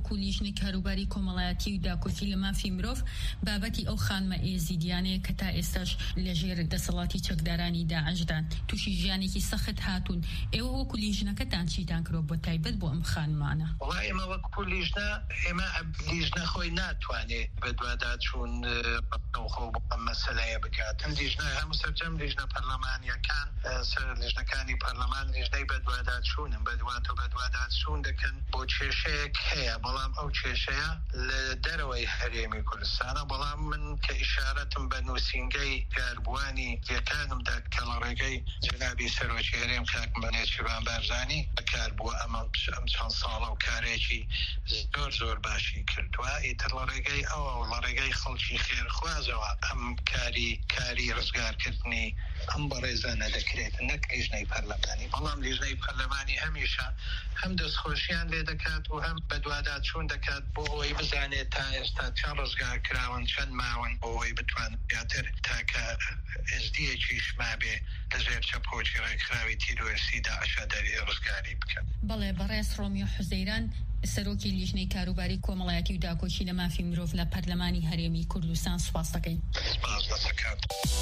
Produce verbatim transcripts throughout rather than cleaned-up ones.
وەکو لیژنەی کاروباری کۆمەڵایەتی و داکۆکی لە مافی مرۆڤ بابەتی ئەو خانمە ئێزیدیانەیە کە تا ئێستاش لەژێر دەسەڵاتی چەکدارانی داعشدان تووشی ژیانێکی سەخت هاتوون. ئێوە وەکو لیژنەکەتان چیتان کرۆ بۆ تایبەت بۆ ئەم خانمانە؟ وڵای ئێمە وەکو لیژنە ئێمە لیژنە خۆی ناتوانێت بە دوواداچوون خۆ بۆ ئەم مەسەلەیە بکات. ئەم لیژنە هەموو سەرجەم لیژنە پەرلەمانیەکان سەر لیژنەکانی پەرلەمان لیژنەی بە دوواداچوونن بە دواتۆ بە دوواداچوون دەکەن بۆ کێشەیەک هەیە، بەڵام ئەو کێشەیە لە دەرەوەی هەرێمی کوردستانە. بەڵام من کە ئیشارەتم بە نووسینگەی کاربوانی یەکانمدا کە لە ڕێگەی جەنابی سەرۆکی هەرێم کاک مەنێچیروان بارزانی بەکار بووە ئەمە ئەم چەند ساڵە و کارێکی زۆر زۆر باشی کردووە. ئیتر لە ڕێگەی ئەوە و لە ڕێگەی خەڵکی خێرخوازەوە ئەم کاری کاری ڕزگارکردنی ئەم بەڕێزانە دەکرێت، نەک لیژنەی پەرلەمانی. بەڵام لیژنەی پەرلەمانی هەمیشە هەم دەستخۆشیان لێ دەکات و هەم بە دوواداچوون دەکات بۆ ئەوەی بزانێت تا ئێستا چەند ڕزگار کراون، چەند ماون بۆ ئەوەی بتوانێت زیاتر تاکە ئێزدیەکیش مابێ لەژێر چەپۆکی ڕێکخراوی تیرۆریستی داعشە دەری ڕزگاری بکەن. بەڵێ بەڕێز ڕۆمیۆ حوزەیران سەرۆکی لیژنەی کاروباری کۆمەڵایەتی و داکۆکی لە مافی مرۆڤ لە پەرلەمانی هەرێمی کوردستان سوپاس دەکەین. سپاس دەکات.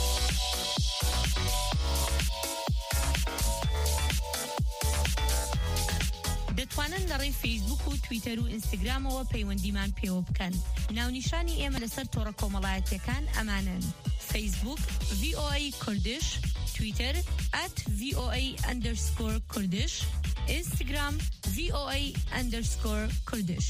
دەتوانن لەڕێی فەیسبوک و تویتەر و ئینستاگرامەوە پەیوەندیمان پێوە بکەن. ناونیشانی ئێمە لەسەر تۆڕە کۆمەڵایەتیەکان ئەمانن: فەیسبوک ڤی ئۆ ئەی کوردش، تویتەر ئەت ڤی ئۆ ئەی ئەندەرسکۆر کوردش، ئینستاگرام ڤی ئۆ ئەی ئەندەرسکۆر کوردش.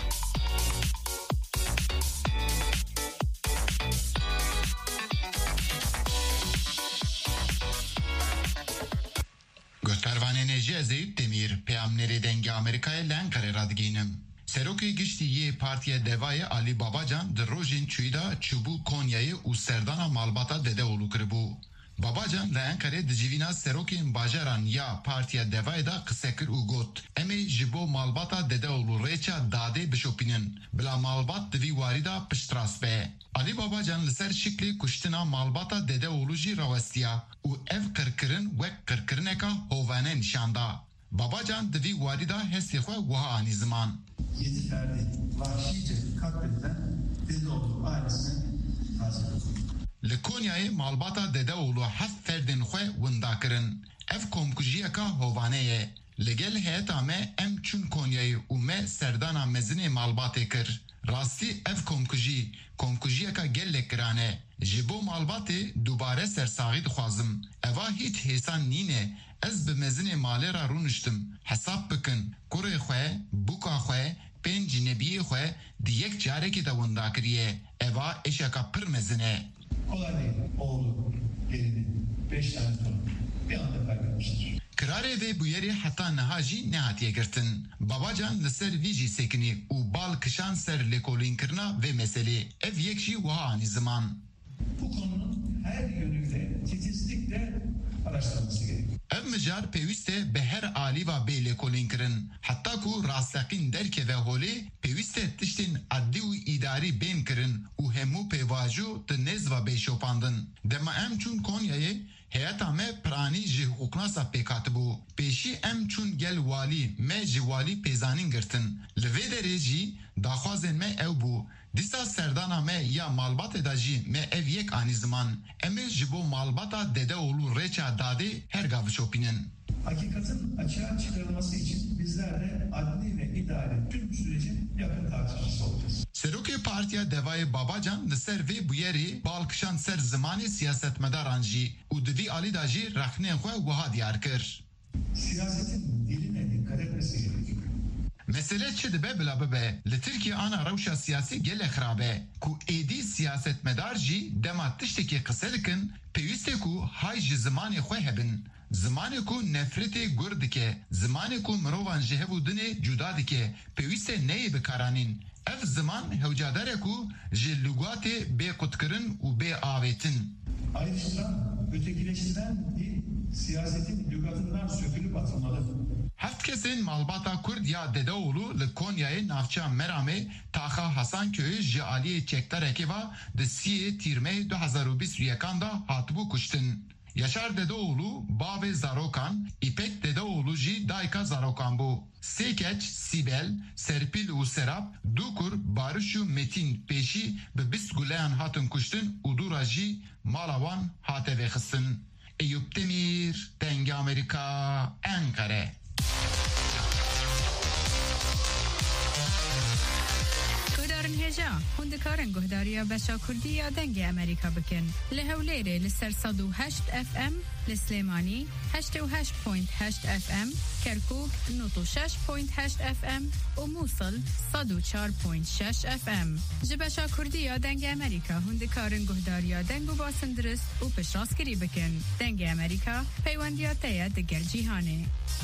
Göstervanenece Zeyt Demir, peyamneri denge Amerika'ya Lenkara'ya radginim. Seroki giştiye partiye devaya Ali Babacan, de rojin çuyda çubu Konya'yı u Serdana Malbata dede olu kırbu. Babacan le Ankara dicivina Seroki'nin bajaran ya partiye devaya da kısekir u got. Eme jibo Malbata dede olu reça dade bişopinin. Bila Malbat divi varida piştras be. Ali Babacan li ser şikli kuştina Malbata dede olu ji ravestiya. U ev kırkırın ve kırkırneka hovane nişanda. Babacan divi varida hestixwe guha ani zaman. Yedi ferdi vahşice katledilen Dedeoğlu ailesine tazik edildi. Li Konya'yı Malbata Dedeoğlu hef ferdin xwe windakirin. Ev komkujiyeka hovaneye. Li gel heyeta me em çün Konya'yı u me serdana mezini Malbatê kir. Rastî ev komkujî, komkujiyeka gelek kirane. Ji bo Malbatê dubare sersaxî dixwazim. Eva hîç hêsan nîne. Ez bi mezinê malê ra rûniştim. Hesab bikin. Kurê xwe, buka xwe, pên cinebiyê xwe di yek carekê de windakiriye. Eva eşeka pir mezin e. Kolay değil. Oğlu, gelini, beş tane torun bir anda kaybetmiştir. Kirarê vê bûyerê heta niha jî nehatiye girtin. Babacan li ser vî jî sekinî û bal kişan ser lêkolînkirina vê meselê. Ev yek jî wiha anî ziman. Bu konunun her yönüyle titizlikle araştırılması gerekiyor. Ev mijar pêwîst e bi her alîva bê lêkolînkirin. Heta ku rastexîn derkeve holê pêwîst e tiştên adlî û îdarî bên kirin û hemû pêvajo di nêzva bê şopandin. Dema em çûn Konya'yê heyeta me piranî ji hukûknasa pêkatibû. Pêşî em çûn gel walî me ji walî pêzanîn girtin. Li vê derê jî daxwazên me ew bû. Dîsa serdana me ya Malbatê da jî me ev yek anî ziman. Em ê ji bo Malbata Dedeoğlu reça dadê her gav şopînin. Hakikatin açığa çıkarılması için bizler de adli ve idari tüm sürecin yakın takipçisi olacağız. Serokê Partiya Devayê Babacan li ser vê bûyerê balkişan ser zimanê siyasetmedaran jî û di vî alî da jî rexnên xwe wiha diyar kir. Siyasetin diline dikkat etmesi gerekiyor. Mesele çi dibe bila bibe. Li Tirkiye ana rewşa siyasî gelek xirabe. Ku êdî siyasetmedar jî dema tiştekî qise dikin, pêwîst e ku hay ji zimanê xwe hebin. Zimanê ku nefretê gur dike, zimanê ku mirovan ji hev û dinê cuda dike, pêwîst e neyê bikaranîn. Ev ziman hewcadar ku ji lûgatê bê qutkirin û bê avêtin. Ayrıştıran, ötekileştiren dil siyasetin lügatından sökülüp atılmalı. Heft kesên Malbata Kurd ya Dedeoğlu li Konya'yê navça Meramê taxa Hasanköy'ü ji aliyê çekdarekê va di siyê tîrmeyê du hezar û bîst û yekan da hatibû kuştin. Yaşar Dedeoğlu Bave Zarokan, İpek Dedeoğlu Ji Dayka Zarokan bu. Sekeç, Sibel, Serpil u Serap, Dukur, Barış u Metin Peşi ve biz Güleyan hatun kuştun Udura Ji Malawan hate ve kısın. Eyüp Demir, Denge Amerika, Ankara. هجا هندکارن گهداریا بچا کردیا دنگ امریکا بکن لهولیره لسر صد و هشت اف ام لسلیمانی هشت و هشت پوینت هشت اف ام کرکوک نوت و شش پوینت هشت اف ام و موصل صد و چار پوینت شش اف ام جبچا کردیا دنگ امریکا هندکارن گهداریا دنگ و باسندرس و پشراسکری بکن دنگ امریکا پیوندیا تیا دگر جیهانه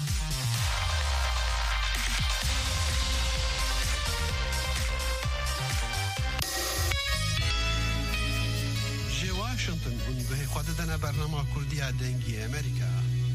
واشنطن ونگوه خود دنا برنامه کردی دنگی امریکا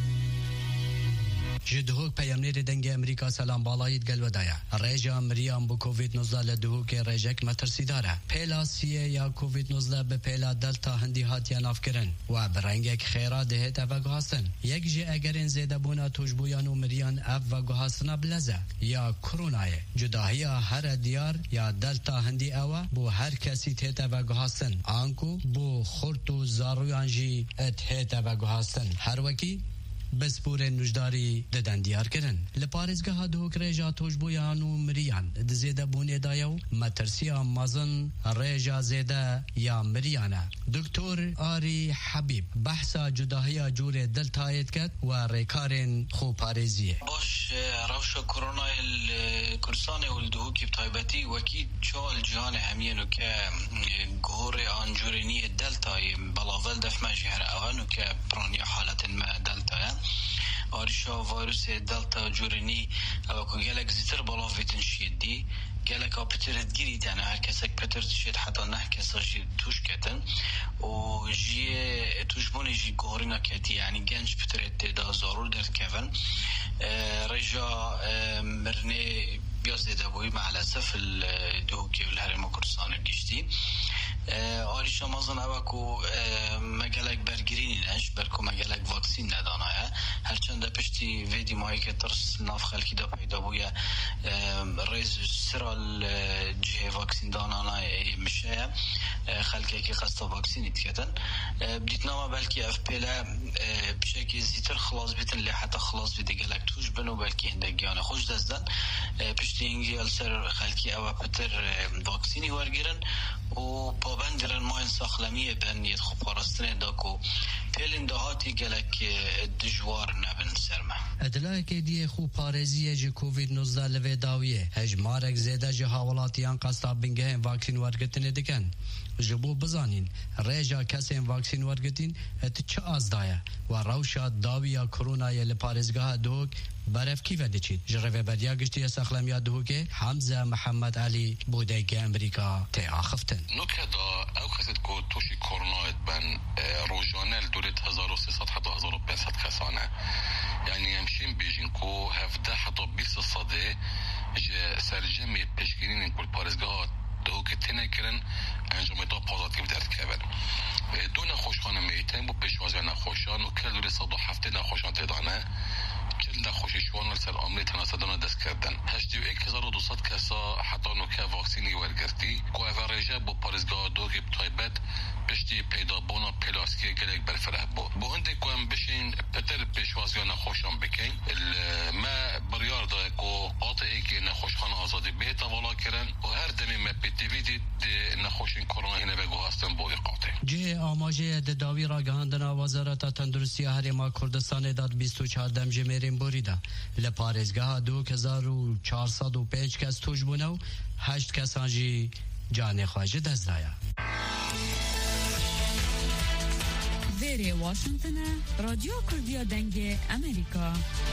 جدهوک پیامنیر دنگ امریکا سلام بالایت گلودایا رژا مریام بو کووید نوزده لدهوک رژک مترسی داره پیلاسیه یا کووید نوزده به پیلا دلتا هندی هاتیان افکرن و برنگک خیرا دهت او گهاستن یک جه اگرین زیده بونا توجبویان و مریان او گهاستنا بلزه یا کرونای جداهی هر دیار یا دلتا هندی او بو هر کسی تهت او گهاستن آنکو بو خورت و زارویان جی ات او گهاستن هر وکی بسپور نجداری ددن دیار کرن لپارزگاه ها دوک ریجا توجبویان و مریان دزیده بونه دایو مترسی آمازن ریجا زیده یا مریانه دکتر آری حبیب بحثا جداهی جور دل تایید کرد و ریکارین خوب پارزیه باش روشا کرونا الکرسان والدهوکی بطایبتی وکی چال جهان همینو که گهور آنجورینی دلتای بلاول دف مجهر اوانو که برانیا حالت ما دلتای آریشا ویروس دلتا جورینی او که گلک زیتر بالا ویتن شیدی گلک ها پترت گیرید یعنی هر کسک پترت شید حتی نه کسا جی توش کتن و جی توش بونی جی گورینا کتی یعنی گنج پترت دا ضرور درد کفن رجا مرنه بیازده بوی معلسه فی الدهوکی و الهرم کردستان گشتی آریشا مازن اوکو مگلک برگرینی نش برکو مگلک واکسین ندانه هرچند پشتی ویدی مایی که ترس ناف خلکی دا پیدا بویا ریز سرال جه واکسین دانانه میشه خلکی که قصد واکسینی تکتن بدیت نامه بلکی اف پیلا بشه که زیتر خلاص بیتن لی حتی خلاص بیده گلک توش بنو بلکی هندگیانه خوش دزدن پشتی اینگی سر خلکی او پتر واکسینی ورگیرن و پابندرن ما انساخلمیه بنیت خوب پارستنه داکو پیلین دهاتی گلک دجوار نبن سرمه ادلای که دیه خوب پارزیه جه کووید نوزده لوه داویه هجمارک زیده جه حوالاتیان قصدا بنگه واکسین ورگتنه دکن جبو بزانین ریجا کسی واکسین ورگتین ات چه از دایه و روشا داویا کرونای لپارزگاه دوک برف کی وده چید جرفه بدیا گشتی سخلمیا دوکه حمزه محمد علی بودک امریکا تی آخفتن نکه دا او خسید که توشی کرونایت بن روزانه دورت هزار و سیصد حتی هزار و پانصد کسانه یعنی همشین بیجین که هفده حتی بیست صده سرجمی پیشگیرین کل پارزگاه دوکه تینه کرن انجام دا پازاتیو درد کبن دو نخوشخانه میتن با پیشوازی نخوشان و کل دوری صد و هفته نخوشان تدانه کل نخوشیشوان سر عملی تناسدانه دست کردن هشتی و ایک هزار و دوصد کسا حتی نوکه واکسینی ورگرتی که اوریجه با پارزگاه دوگی بطایبت پشتی پیدا بونا پلاسکی گلک برفره بو بو هنده که هم بشین پتر پیشوازی نخوشان بکن ما بریار داره که قاطعی که نخوشخانه آزادی بهتا والا کرن و هر دمی ما پیتیوی دید نخوشین کرونا هینه بگو هستن بوی قاطع جه آماجه داوی را گهاندنا وزارت تندرستی هرما کردستان داد بیست و چهار دم جمیرین بوریده لپارزگاه دو هزار و چهارصد و پنج کس توش بونه و هشت کس آنجی جان خواهج دست دایا ویری واشنطن رادیو کردیا دنگ امریکا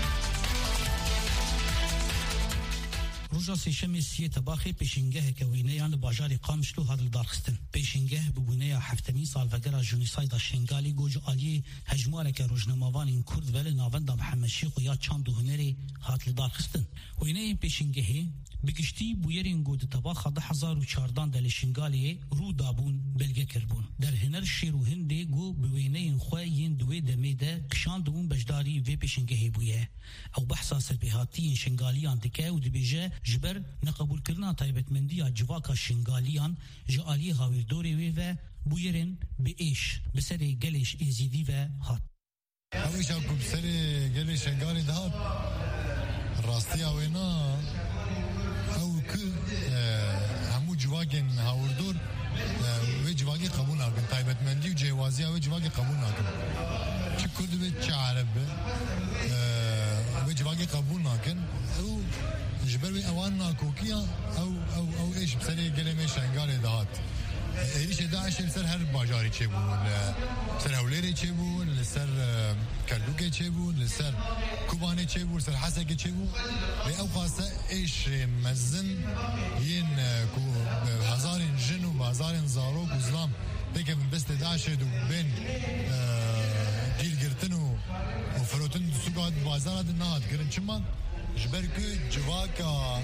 روزا سیشم سی تباخی پیشنگه که وینه‌یان باجاری قامشلو هادل دارخستن پیشنگه ببونه هفتمی سال وگرا جنیساید شنگالی گوج آلی هجماره که روزنامه‌وان کرد ول ناوند محمد شیخ و یا چند هنری هادل دارخستن وینه پیشنگه بگشتی بویرین گود تباخ ده هزار و چاردان دل شنگالی رو دابون بلگه کربون در هنر شیرو هنده گو بوینه این خواه ین دوی دمیده کشان دوون بجداری وی پیشنگه بویه او بحثا سربیهاتی شنگالیان دکه و دبیجه جبر نقبول کرنا تایبتمندی جواکا شنگالیان جعالی هاویردوری وی و بویرین به ایش بسر گلش ایزیدی و هات اویش اکو بسر گلش شنگالی ده هات راستی اوینا او که همو جواگن هاوردور و جواگی قبول نکن تایبتمندی و جوازی و جواگی قبول نکن چه کرد به چه عرب و جواگی قبول نکن او جبر به اوان ناکوکیا او او او ایش بسری گلمه شنگال دهات ایش داعش لسر هر باجاری چه بود لسر هولیری چه بود لسر کلوکه چه بود لسر کوبانه چه بود لسر حسکه چه بود و او خاصه ایش مزن ین هزار جن و هزار زاروک و زلام بگه من بست داعش دو بین گیل گرتن و فروتن سوقات بازارات نهاد کرن چما جبر که جواکا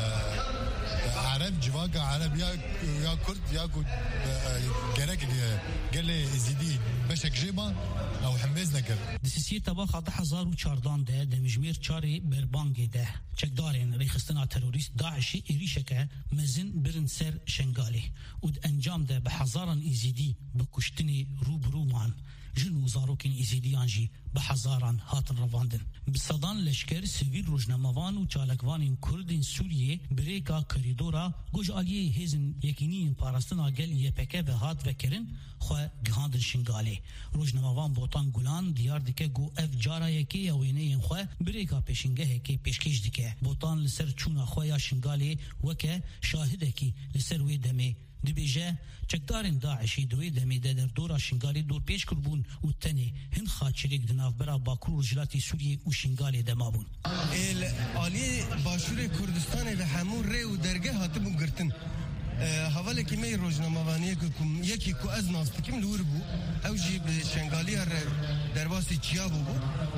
عرب جواكا عرب يا يا كرد يا جرك قال زيدي بشك جيبا او حميز نكر دسیسی تباخ ده هزار و چاردان ده دمجمیر چاری بربانگی ده چکدارین ریخستنا تروریست داعشی ایریشکه مزن برن سر شنگالی و انجام ده به هزاران ایزیدی بکشتنی روبرومان جن و زاروکین ایزیدیان جی به هزاران هاتن رواندن بصدان لشکر سویل روزنامه‌وان و چالکوانین کردین سوریه بریکا کریدورا گوش آلیه هیزن یکینی پاراستنا گل یپکه و هات وکرن خواه گهاندن شنگالی روزنامه‌وان بوتان گولان دیار دکه گو اف جارا یکی یوینه خواه بریکا پیشنگه که پیشکش دکه بوتان لسر چونا خواه شنگالی وکه شاهده کی لسر وی دمه دبیجه چکدارین داعشی دوی دمیده در دورا شنگالی دور پیش کربون و تنی هن خاچریک دناف برا باکور رجلاتی سوریه و شنگالی دمابون آلی باشور کردستان و همون ری و درگه هاتبون گرتن حواله که می روزنامه‌وانی کم یکی کو از ناستکیم لور بو او جی شنگالی هر درواسی چیا بو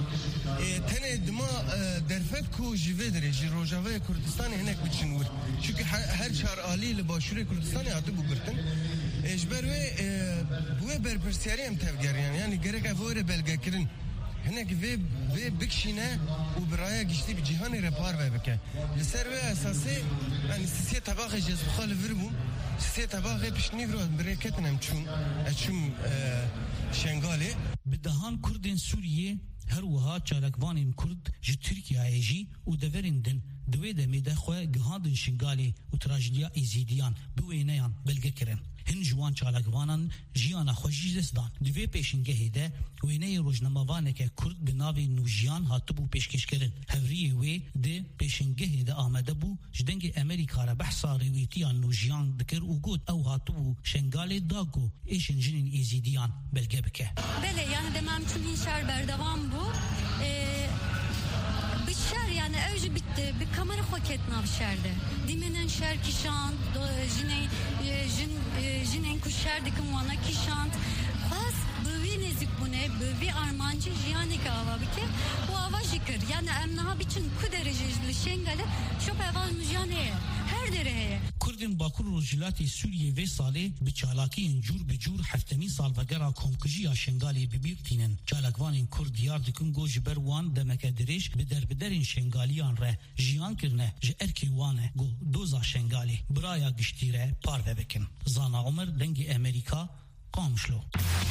تنه دما درفت کو جوه داره جی روجاوه کردستان هنک بچنور چونکه هر چهار آلی لباشور کردستان هاتو بو گرتن اجبروه بوه برپرسیاری هم تفگریان یعنی گرک افوره بلگه کرن هناك في في بكشينا وبرايا قشتي بجهان ريبار بك لسر اساسي يعني سياسه تباغي جز بخال فربو سياسه تباغي باش نيفرو بريكتنا مشون اشم شنغالي بدهان كردين سوريه هر وها چالکوانین کرد جی ترکیه جی و دورین دن دوی دمی دخواه گهاندن شنگالی و تراجدیا ایزیدیان بوینیان بلگه کرن هن جوان چالکوانان جیانا خوشی دستان دوی پیشنگه ده وینه روزنامه‌وانه که کرد بناوی نوجیان هاتبو پیشکش کرن هوری وی ده پیشنگه ده آمده بو جدنگ امریکا را بحثا رویتیان نوجیان دکر و گود او هاتبو شنگالی داگو ایشن جنین ایزیدیان بلگه بکه بله یعنی دمام چون این شهر بردوام بو بالشهر يعني اوج بت بكاميرا خوكتنا بالشهر ده ديمنن شهر كيشان جنين جن جنين كشهر دكم وانا كيشان بس بوي نزيك بونه بوي ارمانجي جياني كاوا بك وava جكر يعني امنها بيچن كو درجه لشنگله شو بهوال مجانه هر درهه کردین باکور رجلاتی سوریه و ساله به چالاکی انجور به جور هفتمی سال وگرا کمکجی شنگالی ببیرتینن چالکوانین کرد دیار دکن گوش بروان دمکه درش به در بدرین شنگالیان ره جیان کرنه ج ارکی وانه گو دوزا شنگالی برایا گشتیره پارو بکن زانا عمر دنگ امریکا قامشلو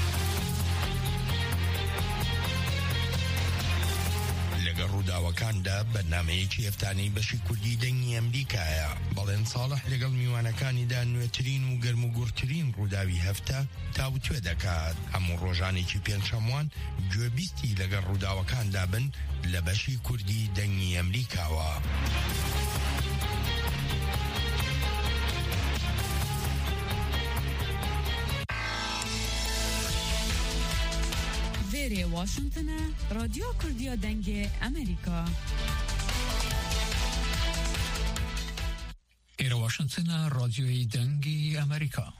ڕووداوەکاندا بەرنامەیەکی هەفتانەی بەشی کوردی دەنگی ئەمریکایە بەڵێن ساڵح لەگەڵ میوانەکانیدا نوێترین و گەرم و گورترین ڕووداوی هەفتە تاوتوێ دەکات هەموو ڕۆژانێکی پێنجشەموان گوێبیستی لەگەڵ ڕووداوەکاندا بن لە بەشی کوردی دەنگی ئەمریکاوە واشنطن رادیو کردیا دنگ امریکا ایره واشنطن رادیوی دنگ امریکا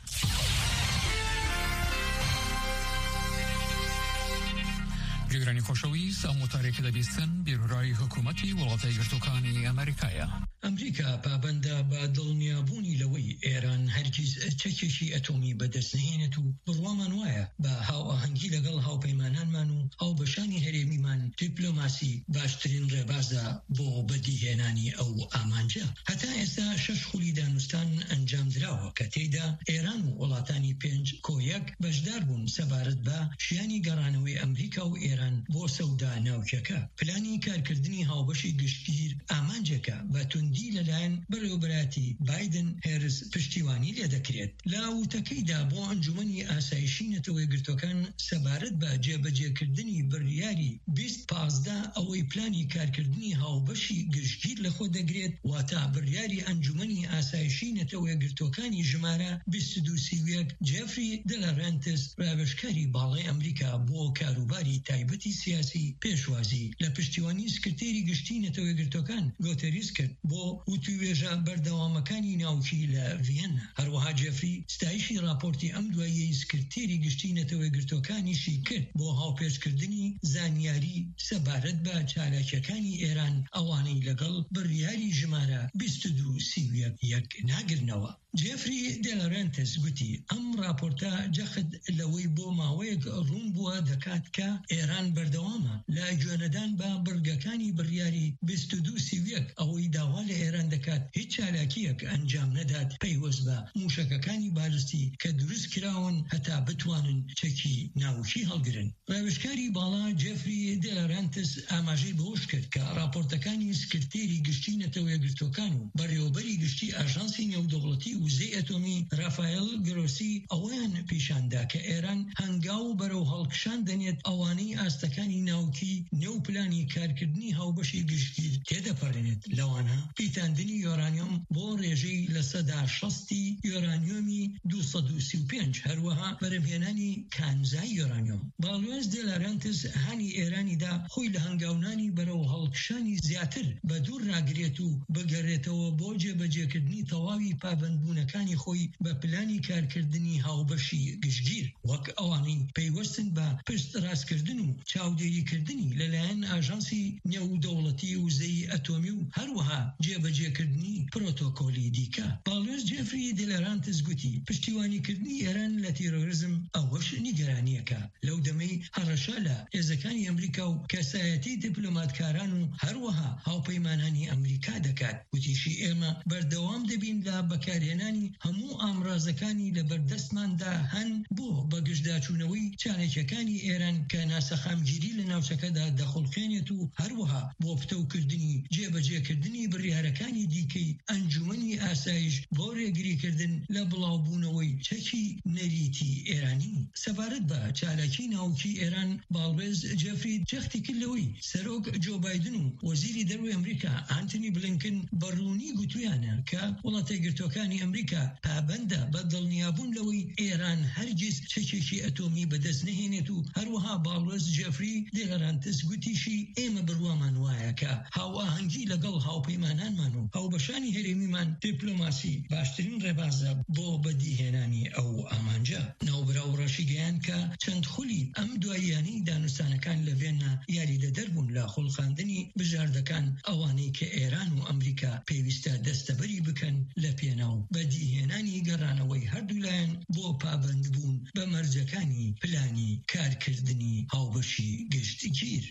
گرانی خوشویست ئەو متارێکە دەبیستن بیرۆڕای حکوومەتی وڵاتای گرتووەکانی ئەمریکایە. ئەمریکا پابەندە بە دڵنیابوونی لەوەی ئێران هەرگیز چەکێکی ئەتۆمی بەدەست نهێنێت و بڕوامان وایە بە هاوئاهەنگی لەگەڵ هاوپەیمانانمان و هاوبەشانی هەرێمیمان دیپلۆماسی باشترین ڕێبازە بۆ بەدیهێنانی ئەو ئامانجە. هەتا ئێستا شەش خولی دانوستان ئەنجام دراوە کە تێیدا ئێران و وڵاتانی پێنج کۆیەک بەشدار بوون سەبارەت بە شیانی گەڕانەوەی ئەمریکا و ئێران بۆ سەودا ناوچەکە. پلانی کارکردنی هاوبەشی گشتگیر ئامانجەکە بە توندی لەلایەن بەڕێوەبەراتی بایدن هێرس پشتیوانی لێ دەکرێت. لە وتەکەیدا بۆ ئەنجومەنی ئاسایشی نەتەوەی گرتوەکان سەبارەت بە جێبەجێکردنی بڕیاری بیست پازدە ئەوەی پلانی کارکردنی هاوبەشی گشتگیر لەخۆ دەگرێت واتە بڕیاری ئەنجومەنی ئاسایشی نەتەوەی گرتوەکانی ژمارە بیست و دو سیویەک جێفری دەلەرانتس ڕاوێژکاری باڵای ئەمریکا بۆ کاروباری تایبەتی سیاسی پێشوازی لە پشتیوانی سکرتێری گشتی نەتەوەی گرتوەکان گۆتەریس کرد بۆ وتوێژە بەردەوامەکانی ناوچی لە ڤیەنە. هەروەها جێفری ستایشی راپۆرتی ئەم دواییەی سکرتێری گشتی نەتەوەی گرتوەکانیشی کرد بۆ هاوپێچکردنی زانیاری سەبارەت بە چالاکیەکانی ئێران ئەوانەی لەگەڵ بڕیاری ژمارە بیست و دو سیویەک یەک ناگرنەوە. جێفری دێلەرانتس گوتی ئەم راپۆرتە جەخت لەوەی بۆ ماوەیەک ڕوون بووە دەکات کە ئێران بەردەوامە لە گوێنەدان بە بڕگەکانی بڕیاری بیست و دو سیویەک ئەوەی داوا لە ئێران دەکات هیچ چالاکیەک ئەنجام نەدات پەیوەست بە موشەکەکانی بالستی کە دروست کراون هەتا بتوانن چەکی ناوچی هەڵگرن. ڕاوێژکاری باڵا جێفری دێلەرانتس ئاماژەی بەوەش کرد کە راپۆرتەکانی سکرتێری گشتی نەتەوەی گرتوەکان و بەڕێوەبەری گشتی ئاژانسی نێودەوڵەتی وزەی ئەتۆمی رافایل گرۆسی ئەویان پیشاندا کە ئێران هەنگاو بەرەو هەڵکشان دەنێت ئەوانەی ئاستەکانی ناوکی نێو پلانی کارکردنی هاوبەشی گشتگیر تێدەپەڕێنێت. لەوانە پیتاندنی یۆرانیۆم بۆ ڕێژەی لە سەدا شەستی یۆرانیۆمی دووسەد و سی و پێنج هەروەها بەرەمهێنانی کانزای یۆرانیۆم. باڵوێز دێلەرانتس هانی ئێرانیدا خۆی لە هەنگاونانی بەرەو هەڵکشانی زیاتر بە دوور ڕاگرێت و بگەڕێتەوە بۆ جێبەجێکردنی تەواوی پابەندبوونەکانی خۆی بە پلانی کارکردنی هاوبەشی گشتگیر وەک ئەوانەی پەیوەستن بە پشت ڕاستکردن و چاودێریکردنی لەلایەن ئاژانسی نێودەوڵەتی وزەی ئەتۆمی و هەروەها جێبەجێکردنی پرۆتۆکۆلی دیکە. باڵوێز جێفری دێلەرانتس گوتی پشتیوانیکردنی ئێران لە تیرۆریزم ئەوەش نیگەرانیەکە. لەو دەمەی هەڕەشە لە هێزەکانی ئەمریکا و کەسایەتی دیپلۆماتکاران و هەروەها هاوپەیمانانی ئەمریکا دەکات. گوتیشی ئێمە بەردەوام دەبین لە بەکارهێنانی هەموو ئامڕازەکانی لە بەردەستماندا هەن بۆ بەگشتداچوونەوەی چالێکیەکانی ئێران کە ناسەخامگیری لە ناوچەکەدا دەخڵکێنێت و هەروەها بۆ پتەوکردنی جێبەجێکردنی بڕیارەکانی دیکەی ئەنجومەنی ئاسایش بۆ ڕێگریکردن لە بڵاوبوونەوەی چەکی نەریتی ئێرانی. سەبارەت بە چالاکی ناوکی ئێران باڵوێز جێفری جەختی کردەوەی سەرۆک جۆ بایدن و وەزیری دەروی ئەمریکا ئانتنی بلینکن بەڕوونی گوتویانە کە وڵاتای گرتوەکانی ئەمریکا پابەندە بە دڵنیابوون لەوەی ئێران هەرگیز چەکێکی ئەتۆمی بەدەست نهێنێت و هەروەها باڵوێز جێفری دێلەرانتس گوتیشی ئێمە بڕوامان وایە کە هاوئاهەنگی لەگەڵ هاوپەیمانانمان و هاوبەشانی هەرێمیمان دیپلۆماسی باشترین ڕێبازە بۆ بەدیهێنانی ئەو ئامانجە. ناوبراو ڕەشی گەیان کە چەند خولی ئەم دواییانەی دانوستانەکان لە ڤێننا یاریدەدەر بوون لە خوڵخاندنی بژاردەکان ئەوانەی کە ئێران و ئەمریکا پێویستە دەستەبەری بکەن لە پێناو بەدیهێنانی گەڕانەوەی هەردوولایەن بۆ پابەند بوون بە مەرجەکانی پلانی کارکردنی هاوبەشی گشتگیر.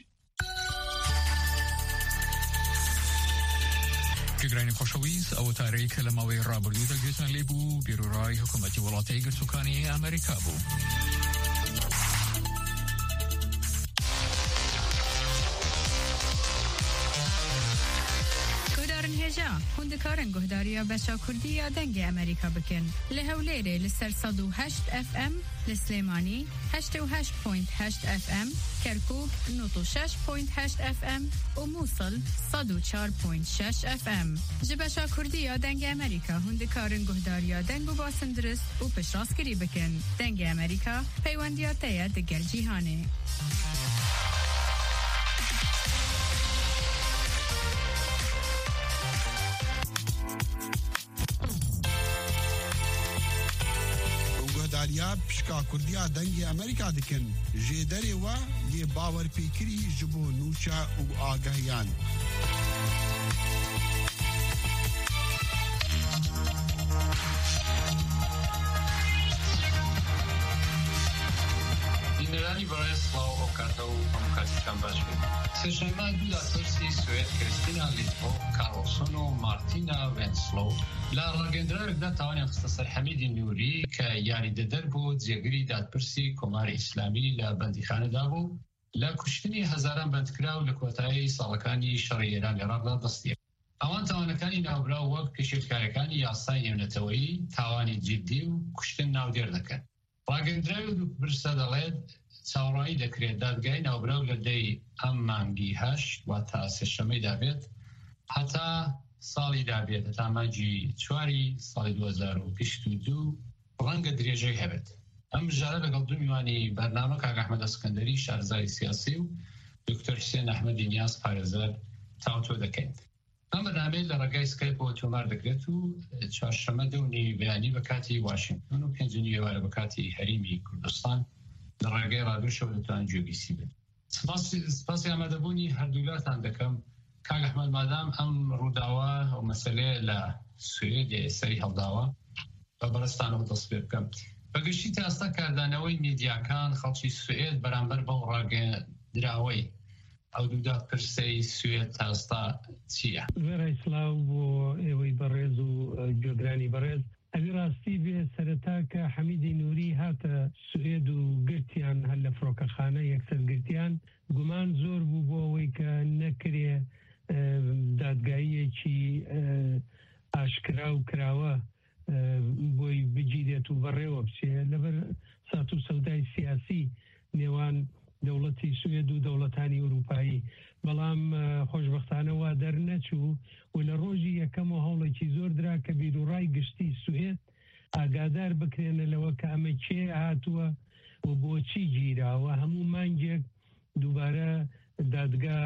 گرانی خۆشەویست ئەوە تارەی کە لە ماوەی ڕابردوو دەگوێتان لێ بوو بیرۆڕای حکوومەتی وڵاتای گرتووەکانی ئەمریکا بوو. هێژا هوندکارن گۆهداریە بەشا کوردی یا دەنگی ئەمریکا بکەن لە هەولێرێ لەسەر سەد و هەشت ئەف ئەم لە سلێمانی هەشتە و هەشت پۆینت هەشت ئەف ئەم کەرکووک نۆت و شەش پۆینت هەشت ئەف ئەم و مووسڵ سەد و چوار پۆینت شەش ئەف ئەم ji بەشا کوردی یا دەنگی ئەمریکا هوندکارن گۆهداریە دەنگ و باسن درست و پشتڕاستکردی بکەن. دەنگی ئەمریکا پەیوەندیاتەیە دەگەل جیهانێ. بەشداریا پشکا کوردیا دەنگی ئەمریکا دکن ژێ دەرێوە لێ باوەرپێکری ji bo nûça û agahiyan. Generali برای سلاو و کارتا و همکارستان باش بید. سشنما دو داترسی سوئد کریستینا لیتو، کارلسون و مارتینا ونسلو لا راگندرار دا توانی اختصاص حمید نوری که یاری ددر بود زیگری دادپرسی کمار اسلامی لا بندیخانه دا بود لا کشتنی هزاران بندکراو لکوتای سالکانی شرعی ایران عراق دا دستیه. اوان توانکانی ناوبرا وقت کشیدکارکانی یاسای امنتوایی توانی جدی و کشتن ناو دیر دکن. راگندراوی دو برسا دالید چاورایی دکرید دادگاهی ناوبراو لدی ام مانگی هشت و تا سشمی دابید حتی سالی دابید حتی مانجی چواری سالی دو هزار و بیست و دو رنگ دریجه هبید. ام جاره لگل دو میوانی برنامه که احمد اسکندری شارزای سیاسی و دکتر حسین احمد نیاز پارزر تاوتو دکند. ام برنامه لرگای سکایپ و تومار دکرد و چهارشنبه دونی بیانی بکاتی واشنگتن و پنجونی واره بکاتی حریمی کردستان لرگای رادیو شبکتان جوگیسی بید. سپاسی آمده بونی هر دولتان دکم که احمد مادام ام روداوا و مسئله لسوید سری هلداوا و برستان و تصویر کم. بگشتی تاستا کردانوی میدیاکان خلچی سوید برانبر با راگه دراوی او دودات پرسی سوید تاستا چیه؟ ورای سلاو و اوی برز و جدرانی برز اوی راستی به سرطا که حمید نوری هات سوید و گرتیان هل فروک خانه یکسر گرتیان گمان زور بو بو اوی که نکریه دادگاهی چی آشکرا و کراوه بۆی بگیرێت و بەڕێوە بچێ لەبەر سات و سەودای سیاسی نێوان دەوڵەتی سوێد و دەوڵەتانی ئەوروپایی بەڵام خۆشبەختانە وا دەرنەچوو و لە ڕۆژی یەکەمەوە هەوڵێکی زۆر درا کە بیرروڕای گشتی سوێد ئاگادار بکرێنە لەوە کە ئەمە کێ هاتووە و بۆچی گیراوە هەموو مانگێک دووبارە دادگا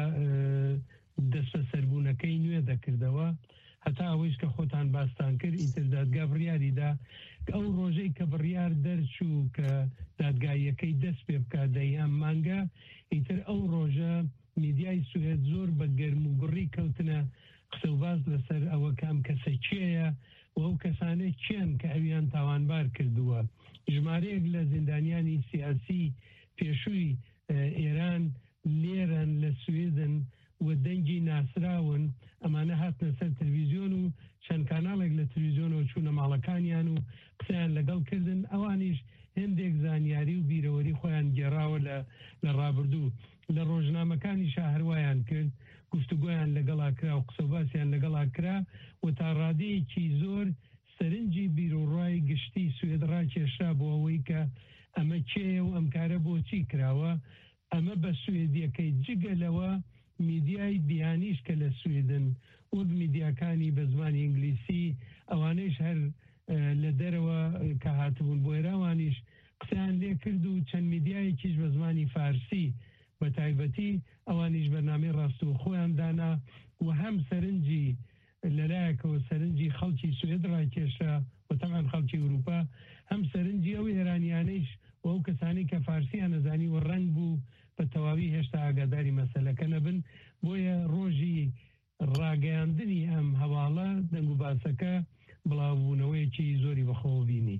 دەستە سەربوونەکەی نوێ دەکردەوە هەتا ئەوەیش کە خۆتان باستان کرد ئیتر دادگا بڕیاریدا ئەو ڕۆژەی کە بڕیار دەرچوو کە دادگایەکەی دەست پێ بکات دەی ئەم مانگە ئیتر ئەو ڕۆژە میدیای سوێد زۆر بە گەرم و گوڕی کەوتنە قسە و باز لەسەر ئەوە کە ئەم کەسە کێیە و ئەو کەسانەی چێن کە ئەویان تاوانبار کردووە ژمارەیەک لە زیندانیانی سیاسی پێشووی ئێران لێرن لە سوێدن و دەنگی ناسراون ئەمانە هاتنە سەر تەلەڤیزیۆن و چەند کاناڵێک لە تەلەڤیزیۆنەوە چوونە ماڵەکانیان و قسەیان لەگەڵ کردن ئەوانیش هێندێک زانیاری و بیرەوەری خۆیان گێڕاوە لە ڕابردوو لە ڕۆژنامەکانی شاهروایان کرد گفتوگۆیان لەگەڵا کرا و قسە و باسییان لەگەڵا کرا و تا ڕادەیەکی زۆر سەرنجی بیرروڕای گشتی سوێد ڕاکێشا بۆ ئەوەی کە ئەمە کێیە و ئەم کارە بۆچی کراوە ئەمە بە سوێدیەکەی جگە لەوە میدیای بیانیش کە لە سوێدن وەک میدیاکانی بە زمانی ئینگلیسی ئەوانەیش هەر لە دەرەوە کە هاتبوون بۆ ئێراوانیش قسەیان لێ کرد و چەند میدیایەکیش بە زمانی فارسی بە تایبەتی ئەوانیش بەرنامەی ڕاستەوخۆ خۆیان دانا و هەم سەرنجی لەلایەکەوە سەرنجی خەڵکی سوێد ڕاکێشا و تەمان خەڵکی ئەوروپا هەم سەرنجی ئەو ئێرانیانەیش و ئەو کەسانی کە فارسییان نەزانی و ڕەنگ بوو بە تەواوی هێشتا ئاگاداری مەسەلەکە نەبن بۆیە ڕۆژی ڕاگەیاندنی ئەم هەواڵە دەنگ و باسەکە بڵاوبوونەوەیەکی زۆری بەخۆوە بینی.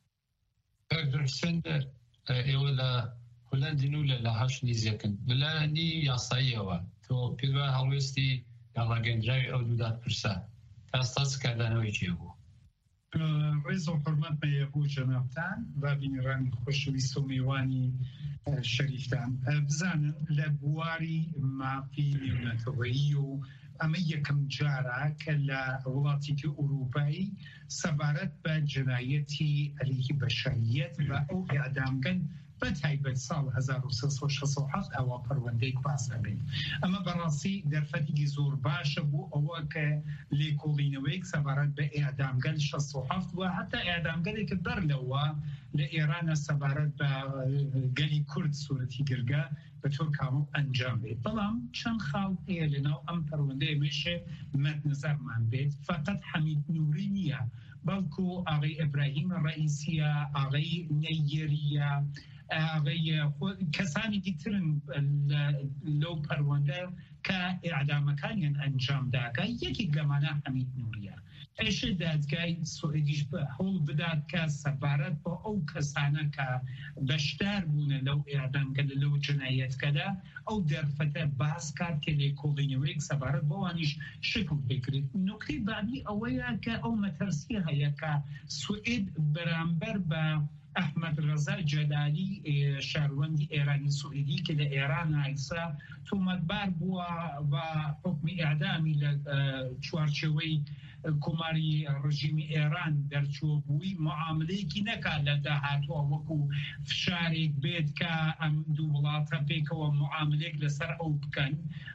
ئێوە لە هۆلەندین و لە هەشنی زیەکن بلانی یاساییەوە تۆ پێوە هەڵوێستی یا ڕاگەندراوی ئەو دوودات پرسە تا ئێستا چ کاردانەوەی چێ بوو؟ ڕێز و حورمەت بەیەبوو جەنابتان و بینیڕانی خۆشەویست و میوانی شەریفتان بزانن لە بواری مافی نێونەتەوەیی و ئەمە یەکەم جارە کە لە وڵاتێکی ئوروپایی سەبارەت بە جنایەتی ئەلیهی بەشەریەت و ئەو ئیعدامکردن بە تایبەت ساڵ هەزار و سێ سەد و شەست و هەفت ئەوە پەروەندەی باس دەبێت ئەمە بەڕاستی دەرفەتێکی زۆر باشە بوو ئەوە کە لێکۆڵینەوەیەک سەبارەت بە ئیعدامگەل شەست و هەفت و حتا ئیعدامگەلێکە دەرلەوە لە ئێرانە سەبارەت بە گەلی کورد سوورەتی گرگە بە تۆر کامل ئەنجام بێت بەڵام چەند خاڵ هەیە لەناو ئەم پەروەندەیە مێشێ مەدنەزەرمان بێت فەقەت حەمید نووری نییە بەڵکو ئاغای ئەبراهیم ڕئیسیە، ئاغای نەیریە، ئاغای کەسانێکی ترن لەو پەروەندە کە ئیعدامەکانیان ئەنجامداکە. یەکێک لەمانە حەمید نووریە. ئێشە دادگای سوئدیش هەوڵ بدات کە سەبارەت بۆ ئەو کەسانە کە بەشدار بوونە لەو ئیعدامکە لەو جنایەتکەدا ئەو دەرفەتە باس کات کە لێکۆڵینەوەیەک سەبارەت بۆوانیش شکل بکرێت. نکتەی بابی ئەوەیە کە ئەو مەترسی هەیە کە سوئد بەرامبەر بە ئەحمەد ڕەزا جەلالی شاروەندی ئێرانی سوئدی کە لە ئێران ئایسا تۆمەتبار بووە بە حکمی ئیعدامی لە چوارچێوەی کۆماری ڕژیمی ئێران دەرچووە بووی معاملەیەکی نەکا لە داهاتوە وەکو فشارێک بێت کە ئەم دوو وڵاتە پێکەوە معاملێک لەسەر ئەو بکەن.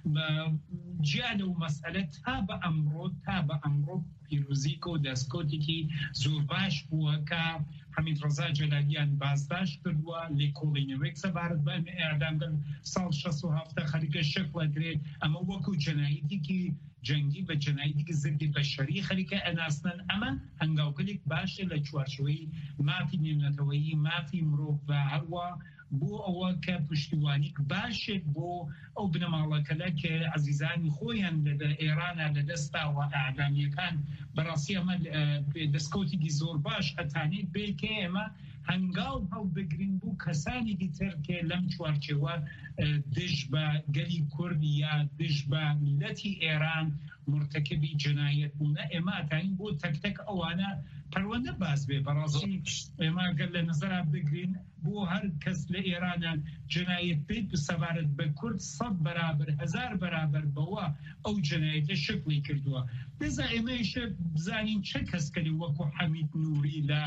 جیا لەو مەسئلە تا بە ئەمڕۆ تا بە ئەمڕۆ پیرۆزیکە و دەستکۆتێکی زۆر باش بووە کە حەمید ڕەزا جەلالیان بازداشت کردووە لێکۆڵینەوەیەک سەبارەت بە ئیعدامکردن ساڵ شەست و هەفت خەریکە شەکڵەدرێت. ئەمە وەکو جەنایەتێکی جەنگی بە جەنایەتێکی زردی بەشەری خەریکە ئەناسنن. ئەمە هەنگاوکەرێک باشە لە چوارچێوەی مافی نێونەتەوەیی، مافی مرۆڤ و هەروە بۆ ئەوە کە پشتیوانیک باشێک بۆ ئەو بنەماڵەکەلە کە عەزیزانی خۆیان لە ئێرانە لە دەستاوە ئاعدامیەکان. بەڕاستی ئەمە دەستکەوتێکی زۆر باش ئەتانێت بێ کە ئێمە هەنگاو هەڵبگرین بوو کەسانێکی تر کە لەم چوارچێوە دژ بە گەلی کورد یا دژ بە میلەتی ئێران مرتەکەبی جنایەت بوونە. ئێمە ئەتانین بۆ تەکتەک ئەوانە پەروەندە باز بێ. بەڕاستی ئێمە گەر لە نەزەرا بگرین بۆ هەر کەس لە ئێرانە جنایەت بێت بسەبارەت بە کورد سەد بەرابەر هەزار بەرابەر بەوە ئەو جنایەتە شکلی کردووە. لێزا ئێمەیشە بزانین چه کەسکەری وەکو حەمید نووری لە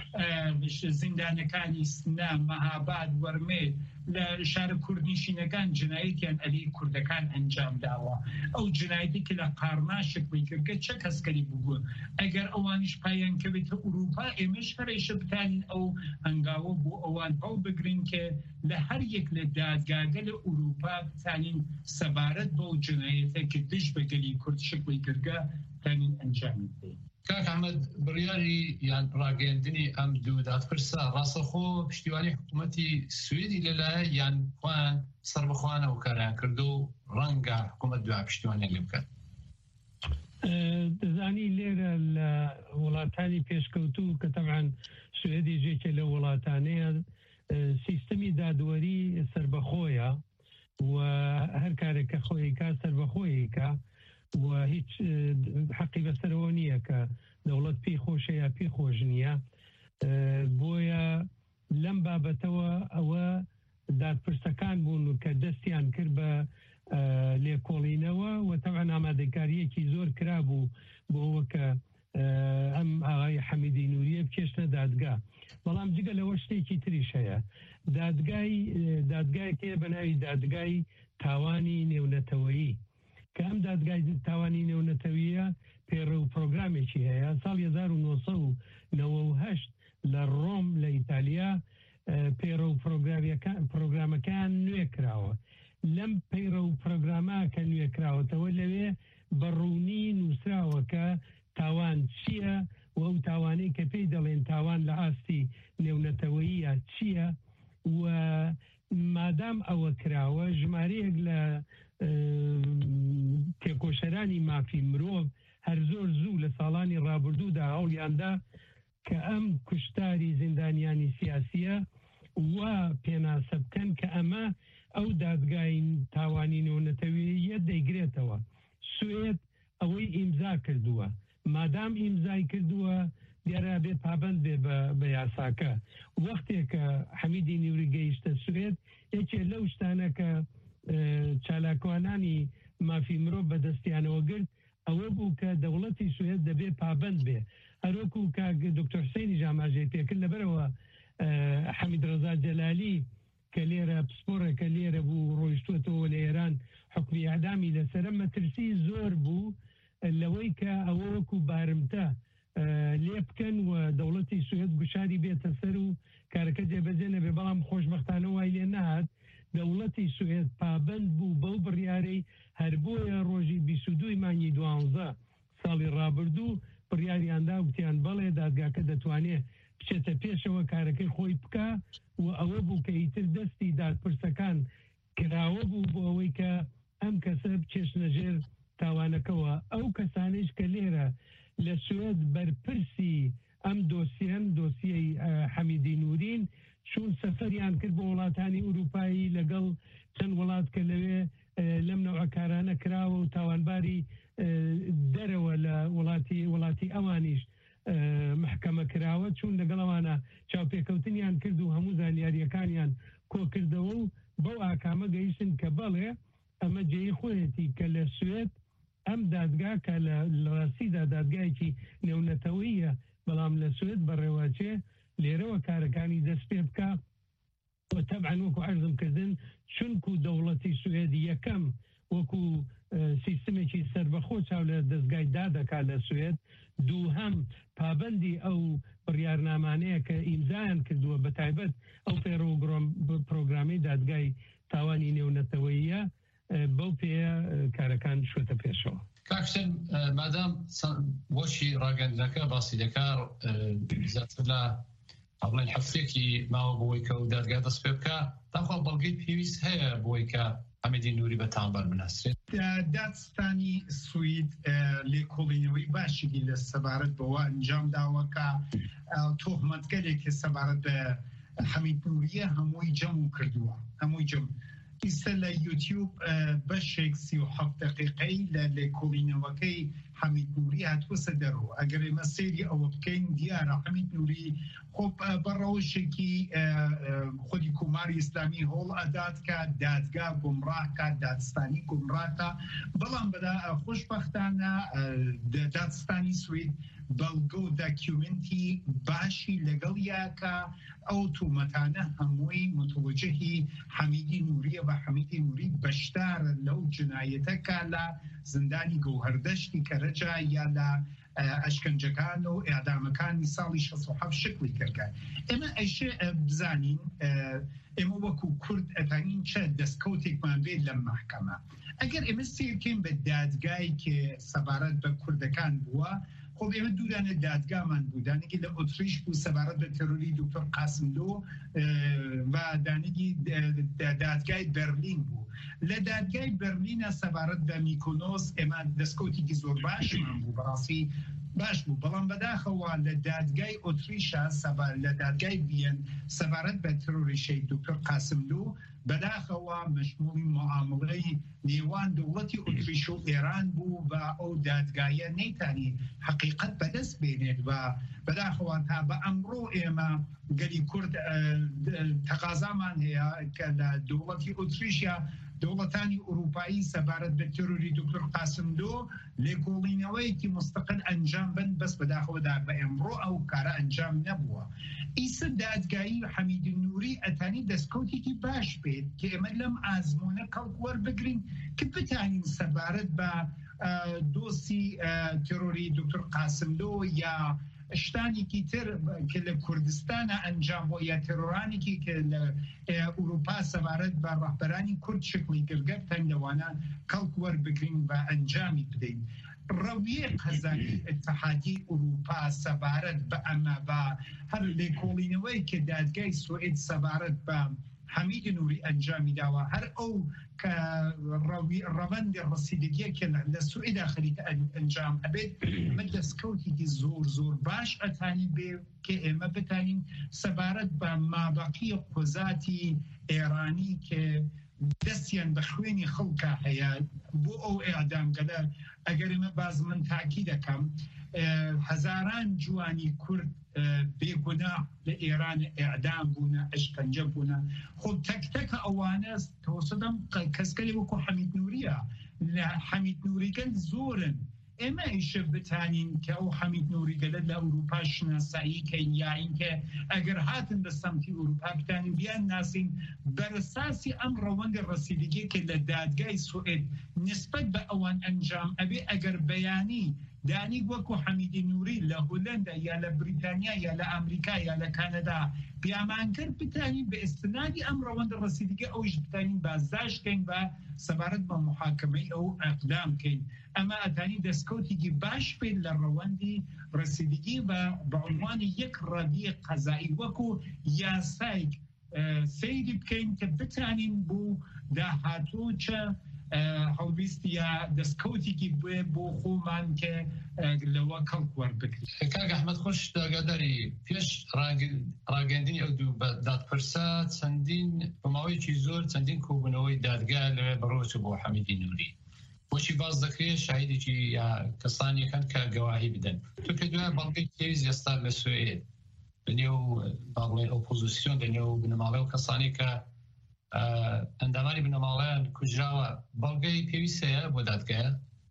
زیندانەکانی سنا، مەهاباد، وەرمێ لە شارە کوردنشینەکان جنایەتیان ئەلی کوردەکان ئەنجام داوە. ئەو جنایەتی کە لە قارنا شکلی کردکە چه کەسکەری بووە. ئەگەر ئەوانیش پایان کەوێتە ئوروپا ئێمەش هەرێشە بتانین ئەو هەنگاوە بۆ ئەوان هەڵ بگرین کە لە هەر یەک لە دادگاگە لە ئوروپا بتانین سەبارەت بۆ جنایەتە کە دژ بە گەلی کورد شکلی کردکە بتانین ئەنجامی بدەین. کاک ئەحمەد بڕیاری یان ڕاگەیاندنی ئەم دوو دادپرسە ڕاستەخۆ پشتیوانی حکوومەتی سوێدی لەلایە یان خوان سەر بخوانە و کاریان کردو و ڕەنگە حکوومەت دوای پشتیوانیان لێ بکات. دەزانی لێرە لە وڵاتانی پێشکەوتوو کە تەبعاً سوێدی جێکە لە وڵاتانەیە سیستەمی دادوەری سربەخۆیە و هەر کارێکە خۆی کا سربەخۆیی کا و هیچ حەقی بەسەرەوە نییە کە دەوڵەت پێی خۆشە یا پێی خۆش نییە. بۆیە لەم بابەتەوە ئەوە دادپرسەکان بوون و کە دەستیان کرد بە لێکۆڵینەوە و تەبعاً ئامادەکاریەکی زۆر کرابوو بۆ ئەوە کە ئەم ئاغای حەمیدی نووریە بکێشنە دادگا. بەڵام جگە لەوە شتێکی تریش هەیە. دادگای دادگایەکێ بە ناوی دادگای تاوانی نێونەتەوەیی کە ئەم دادگای تاوانی نێونەتەویە پێڕە و پرۆگرامێکی هەیە. ساڵ هەزار و نۆسەد و نەوە و هەشت لە ڕۆم لە ئیتالیا پێڕە و پرۆگرامەکان نوێ کراوە. لەم پەیڕە و پرۆگرامە کە نوێ کراوەتەوە لەوێ بەڕوونی نووسراوە کە تاوان چییە و ئەو تاوانەی کە پێی دەڵێن تاوان لە ئاستی نێونەتەوەییە چییە. و مادام ئەوە کراوە ژمارەیەک لە تێکۆشەرانی مافی مرۆڤ هەر زۆر زوو لە ساڵانی ڕابردوودا هەوڵیاندا کە ئەم کوشتاری زیندانیانی سیاسیە و پێناسە بکەن کە ئەمە ئەو دادگای تاوانی نێونەتەوەییە دەیگرێتەوە. سوێد ئەوەی ئیمزا کردووە، مادام ئیمزای کردووە دیارە بێ پابند بێ بە یاساکە. وەختێک کە حەمیدی نووری گەیشتە سوێد یەکێ لەو شتانە کە چالاکوانانی مافی مرۆڤ بەدەستیانەوە گرت ئەوە بوو کە دەوڵەتی سوێد دەبێ پابند بێ. هەروەکو کاک دکتۆر حسێنی ژاماژەی پێکرد لەبەرەوە حەمید ڕەزا جەلالی کە لێرە پسپۆڕێکە لێرە بوو ڕۆیشتووەتەوە لە ئێران حکمی ئیعدامی لەسەرە مەترسی زۆر بوو لەوەی کە ئەوە وەکو بارمتە لێ بکەن و دەوڵەتی سوێد گوشاری بێتە سەر و کارەکە جێبەجێ نەبێ. بەڵام خۆشبەختانە وای لێ نهات. دەوڵەتی سوێد پابند بوو بەو بڕیارەی هەر بۆیە ڕۆژی بیست و دوو مانگی دوانزە ساڵی ڕابردوو بڕیاریاندا وتیان بەڵێ دادگاکە دەتوانێت بچێتە پێشەوە کارەکەی خۆی بکە و ئەوە بوو کە ئیتر دەستی دادپرسەکان کراوە بوو بۆ ئەوەی کە ئەم کەسە بچێشنە ژێر تاوانەکەەوە. ئەو کەسانش کە لێرە لە سوێد بەرپرسی ئەم دۆسیەن دۆسیەی حەمیدی نورین چون سەفەریان کرد بۆ وڵاتانی ئوروپایی لەگەڵ چەند وڵات کە لەوێ لەم نەوە کارانە کراوە و تاوانباری دەرەوە لە وڵاتی وڵاتی ئەوانیش محکەمە کراوە چون لەگەڵ ئەوانە چاوپێکەوتنیان کرد و هەموو زانیاریەکانیان کۆ کردەوە و بەو ئاکامە گەیشتن کە بەڵێ ئەمە جێی خۆیەتی کە لە سوێد ئەم دادگا کە لە ڕاستیدا دادگایەکی نێونەتەوەیە بەڵام لە سوێد بەڕێواچێ لێرەوە کارەکانی دەست پێ بکە و تەبعەن وەکو عەرزم کردن چونکو دەوڵەتی سوێدی یەکەم وەکو سیستمێکی سەربەخۆ چاو لە دەستگای دادەکات لە سوێد، دووهەم پابەندی ئەو بڕیارنامانەیە کە ئیمزایان کردووە بە تایبەت ئەو پرۆگرامی دادگای تاوانی نێونەتەوەییە بەو پێەیە کارەکان شوتە پێشەوە. کاکسن مادام بۆشی ڕاگەندەکە باسی دەکار زیاتر لە ئەڵێن هەفتێکی ماوە بۆی کە و دادگا دەست پێ بکە داخوا بەڵگەی پێویست هەیە بۆی کە حەمیدی نوری بە تامبەر بناسرێت. دادستانی سوید لێکۆڵینەوەی باشێکی لە سەبارەت بەوە ئەنجام داوە کە تۆهمەتگەرێکی سەبارەت بە حەمید نوریە هەمووی جەم کردووە هەمووی جەم. ئیستا لە یوتیوب بەشێک سی و حەفت دەقیقەی لە لێکۆڵینەوەکەی حەمید نوری هاتووەسە دەرەوە. ئەگەر ئێمە سەیری ئەوە بکەین دیارە حەمید نوری خۆ بە ڕەوشێکی خودی کوماری ئیسلامی هۆڵ ئەدات کە دادگا گومڕاه کە دادستانی گومڕاکە، بەڵام بەدا خۆشبەختانە دادستانی سوید بەڵگە و داکیومنتی باشی لەگەڵ یاکە ئەو تومەتانە هەمووی متوجهی حەمیدی نوریە و حەمیدی نوری بەشدارە لەو جنایەتەکە لە زندانی گەوهەردەشتی کەرەجا یا لە ئەشکەنجەکان و ئێعدامەکانی ساڵی شەست و حەفت شکلی کردگای. ئێمە ئەیشێ بزانین ئێمە وەکو کورد ئەتانین چە دەستکەوتێکمان بێت لە محکەمە. ئەگەر ئێمە سیرکەین بە دادگای کە سەبارەت بە کوردەکان بووە، خب ئێمە دوودانە دادگامان بوو، دانێکی لە ئۆتریش بوو سەبارەت بە تەروری دکتۆر قاسملۆ و دانێکی دادگای بەرلین بوو. لە دادگای بەرلینە سەبارەت بە میکۆنۆس ئێمە دەستکەوتێکی زۆر باشمان بوو، بەڕاستی باش بوو، بەڵام بەداخەوە لە دادگای ئۆتریشە لە دادگای ڤین سەبارەت بە تەروریشەی دکتۆر قاسملۆ بەداخەوە مەشموڵی معامڵەی نێوان دەوڵەتی ئۆتریش و ئێران بوو بە ئەو دادگایە نەیتانی حقیقت بەدەست بێنێت و بەداخەوە تا بە ئەمڕۆ ئێمە گەلی کورد تەقازامان هەیە کە لە دەوڵەتی ئۆتریشە دەوڵەتانی ئوروپایی سەبارەت بە تەروری دکتۆر قاسملۆ لێکۆڵینەوەیەکی مستەقل ئەنجام بن، بەس بەداخەوەدا بە ئەمڕۆ ئەو کارە ئەنجام نەبووە. ئیسە دادگایی حەمیدی نوری ئەتانی دەستکەوتێکی باش بێت کە ئێمە لەم ئازمونە کەڵک وەربگرین کە بتانین سەبارەت بە دۆسی تەروری دکتۆر قاسملۆ یا شتانێکی تر کە لە کوردستانە ئەنجام بۆ یا تەرۆرانێکی کە لە ئوروپا سەبارەت بە ڕەهبەرانی کورد شکلی گرگەر تەنگەوانە کەڵک وەربگرین بە ئەنجامی بدەین. ڕەویە قەزایی ئەتحادی ئوروپا سەبارەت بە ئەمە بە هەر لێکۆڵینەوەی کە دادگای سوئید سەبارەت بە حەمیدی نوری ئەنجامی داوە، هەر ئەو کە ڕەوەندی ڕەسیدگیە کە لە سوئیدا خەریکە ئەنجام ئەبێت ئەمە دەستکەوتێکی زۆر زۆر باش ئەتانی بێ کە ئێمە بتانین سەبارەت بە مابەقی قوزاتی ئێرانی کە دەستیان بە خوێنی خەڵکە هەیە بۆ ئەو ئێعدامگەلە. ئەگەر ئێمە باز من تاکی دەکەم هەزاران جوانی کورد بێگونا لە ئێران ئێعدام بوونە، ئەشکەنجە بوونە. خۆ تەکتەکە ئەوانە تۆسەدەم کەسکەری وەکو حەمید نوریە لە حەمید نوریگەل زۆرن. ئێمە ئیشە بتانین کە ئەو حەمید نوریگەلە لە ئوروپا شناسایی کەین یا ئینکە ئەگەر هاتن بە سەمتی ئوروپا بتانین بیان ناسین بەرەساسی ئەم ڕەوەندی ڕەسیدگی کە لە دادگای سوئید نسبەت بە ئەوان ئەنجام ئەبێ ئەگەر بەیانی دانی وەکو حەمیدی نووری لە هۆلەندا یا لە بریتانیا یا لە ئەمریکا یا لە کانەدا پیامانکرد بتانین بە ئستنادی ئەم ڕەوەندە ڕەسیدگی ئەویش بتانین بازداشتکەین بە سەبارەت بە محاکمەی ئەو ئەقدام بکەین ئەمە ئەتانی دەستکەوتێکی باش بێت لە ڕەوەندی ڕەسیدگی بە بەعنوانی یەک ڕەوی قەزایی وەکو یاسایك سەیری بکەین کە بتانین بۆ داهاتوو چە هەڵویستی یا دەستکەوتێکی بێ بۆ خۆمان کە لەوە کەڵک وەربگرین. کاک ئەحمەد خۆش داگاداری پێش ڕاگەاندنی ئەو دوو دادپرسە چەندین بەماوەیەکی زۆر چەندین کۆبوونەوەی دادگا لەوێ بەڕۆچ بۆ حەمیدی نووری بۆچی باز دەکرێت شاهیدێکی یا کەسانیەکەن کە گەواهی بدەن. تۆ پێ دوای بەڵگەی کێویز ئێستا لە سوێد بنێو باڵێ ئۆپۆزیسیۆن دەنێو بنەماڵە و کەسانی کە ئەندامانی بنەماڵیان کوژراوە بەڵگەی پێویست هەیە بۆ دادگایە؟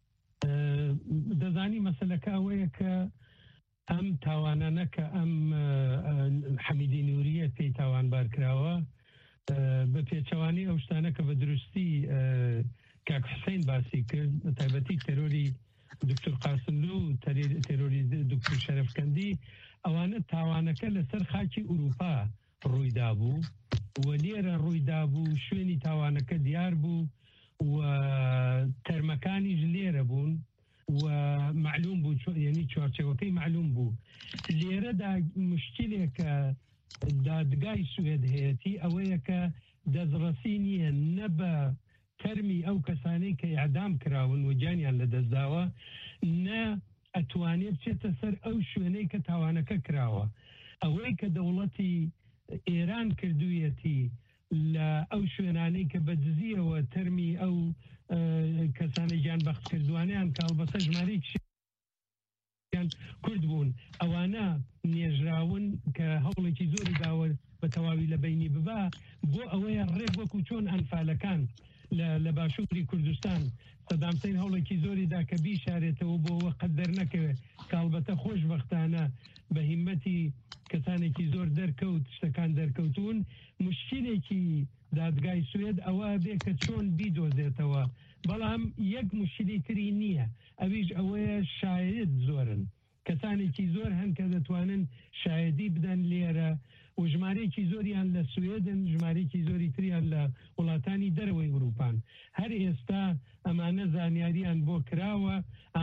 دەزانی مەسەلەکە ئەوەیە کە ئەم تاوانانە کە ئەم حەمیدی نووریە پێی تاوانبار کراوە بە پێچەوانی ئەو شتانە کە بە دروستی کاک حوسێن باسی کرد تایبەتی تەرۆری دکتۆر قاسملو و تەرۆری دکتۆر شەرەفکەندی ئەوانە تاوانەکە لەسەر خاکی ئوروپا ڕوویدا بوو و لێرە ڕوویدا بوو شوێنی تاوانەکە دیار بوو و تەرمەکانیش لێرە بوون و معلوم بوو یعنی چوارچێوەکەی معلوم بوو. لێرەدا مشکلێکە دادگای سوێد هەیەتی ئەوەیە کە دەستڕەسی نییە نە بە تەرمی ئەو کەسانەی کە ئیعدام کراون و گیانیان لە دەستداوە نە ئەتوانێت بچێتە سەر ئەو شوێنەی کە تاوانەکە کراوە. ئەوەی کە دەوڵەتی ئێران کردوویەتی لە ئەو شوێنانەی کە بەدزیەوە تەرمی ئەو کەسانی گیان بەخت کردوانیان کە هەڵبەتە ژمارەیەکیان کورد بوون ئەوانە نێژراون کە هەوڵێکی زۆری داوە بە تەواوی لە بینی ببا بۆ ئەوەیە ڕێک وەکو چۆن ئەنفالەکان لە باشووری کوردستان سەدام حوسێن هەوڵێکی زۆری دا کە بیشارێتەوە بۆەوە قەدەر نەکەوێت کە هەڵبەتە خۆش بەختانە بە هیمەتی کەسانێکی زۆر دەرکەوت شتەکان دەرکەوتون. مشکلێکی دادگای سوێد ئەوە بێ کە چۆن بیدۆزێتەوە بەڵام یەک مشکلی تری نییە ئەویش ئەوەیە شاید زۆرن کەسانێکی زۆر هەن کە دەتوانن شایدی بدەن لێرە و ژمارەیەکی زۆریان لە سوێدن ژمارەیەکی زۆری تریان لە وڵاتانی دەرەوەی ئوروپان. هەر ئێستا ئەمانە زانیاریان بۆ کراوە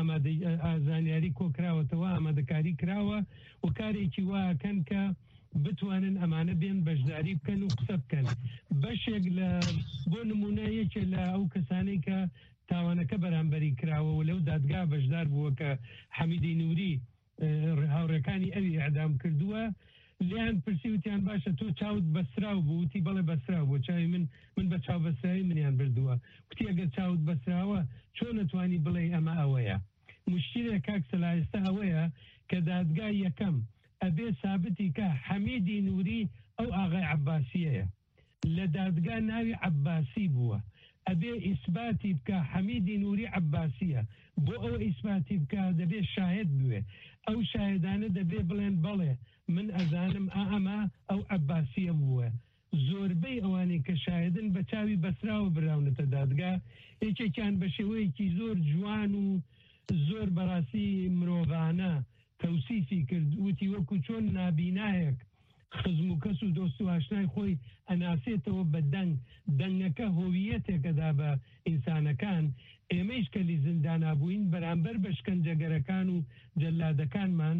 زانیاری کۆکراوەتەوە ئامادەکاری کراوە و کارێکی واکەن کە بتوانن ئەمانە بێن بەشداری بکەن و قسە بکەن. بەشێک لە بۆ نمونایەکێ لە ئەو کەسانەی کە تاوانەکە بەرامبەری کراوە و لەو دادگا بەشدار بووە کە حەمیدی نووری هاوڕێکانی ئەوی ئەعدام کردووە لیان پرسیوتیان باشە تۆ چاوت بەسراو بوو وتی بەڵێ بەسراو بۆ چاوی من من بە چاو بەسراوی منیان بردووە وتی ئەگەر چاوت بەسراوە چۆن نەتوانی بڵێ ئەمە ئەوەیە. مشکلێک کاک سەلایستا ئەوەیە کە دادگای یەکەم ئەبێ سابتی کە حەمیدی نووری ئەو ئاغای عەباسیەیە لە دادگا ناوی عەباسی بووە ئەبێ ئیسباتی بکە حەمیدی نووری عەباسیە بۆ ئەو ئیسباتی بکە دەبێ شاهد بوێ ئەو شاهدانە دەبێ بڵێن بەڵێ من ئەزانم ئەمە ئەو عەباسیە بووە. زۆربەی ئەوانەی کە شاهدن بە چاوی بەسراوە براونەتە دادگا یەکێکیان بە شێوەیەکی زۆر جوان و زۆر بەڕاستی مرۆڤانە تەوسیفی کرد وتی وەکو چۆن نابینایەک خزم و کەس و دۆست و ئاشنای خۆی ئەناسێتەوە بە دەنگ دەنگەکە هۆویەتێکەدا بە ئینسانەکان ئێمەش کەلی زیندانابووین بەرامبەر بە شکەنجەگەرەکان و جەلادەکانمان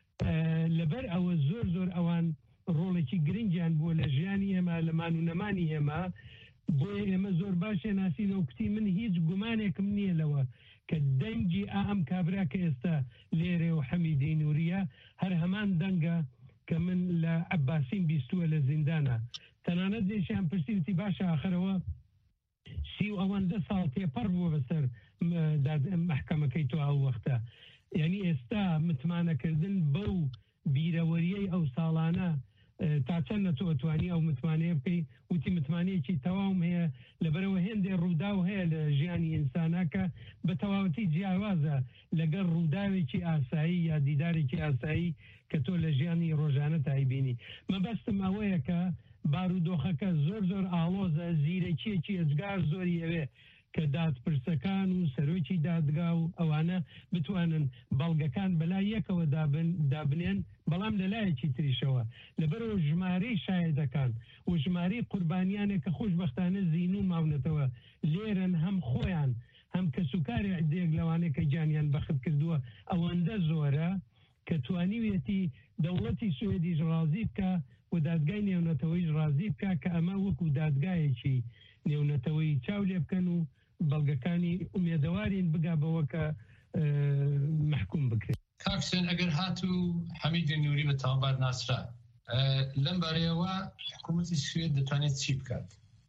لەبەر ئەوە زۆر زۆر ئەوان ڕۆڵێکی گرنگیان بووە لە ژیانی ئێمە لە مان و نەمانی ئێمە بۆیە ئێمە زۆر باشێ ناسینەوە کوتی من هیچ گومانێکم نییە لەوە کە دەنگی ئەم کابرا کە ئێستا لێرێ و حەمیدی نووریە هەر هەمان دەنگە کە من لە عەباسیم بیستووە لە زیندانە. تەنانەت دێشیان پرسیوتی باشە ئاخرەوە سی و ئەوەندە ساڵ تێپەڕ بووە بەسەر محکەمەکەی تۆ ئەو وەختە یعنی ئێستا متمانەکردن بەو بیرەوەریەی ئەو ساڵانە تا چەند نەتۆ ئەتوانی ئەو متمانەیە بکەی وتی متمانەیەکی تەواوم هەیە لەبەرەوە هێندێ ڕووداو هەیە لە ژیانی ئینسانە کە بە تەواوەتی جیاوازە لەگەر ڕووداوێکی ئاسایی یا دیدارێکی ئاسایی کە تۆ لە ژیانی ڕۆژانە تایبینی. مەبەستم ئەوەیە کە بارودۆخەکە زۆر زۆر ئاڵۆزە زیرەکیەکی ئەجگار زۆری ئەوێ کە دادپرسەکان و سەرۆکی دادگا و ئەوانە بتوانن بەڵگەکان بەلای یەکەوە دابنێن بەڵام لەلایەکی تریشەوە لەبەرەوە ژمارەی شایەدەکان و ژمارەی قوربانیانێک کە خۆشبەختانە زین و ماونەتەوە لێرن هەم خۆیان هەم کەسوکاری عدەیەک لەوانەیە کە گیانیان بەخت کردووە ئەوەندە زۆرە کە توانیوێتی دەوڵەتی سوێدیش ڕازی بکە و دادگای نێونەتەوەیش ڕازی بکە کە ئەمە وەکو دادگایەکی نێونەتەوەی چاو لێ بکەن و بەڵگەکانی ئومێدەوارین بگا بەوە کە محکوم بکرێت. کاکسێن ئەگەر هاتوو حەمیدی نووری بە تاوانبار ناسرا لەم بارەیەوە حکوومەتی سوێد دەتوانێت چی بکات؟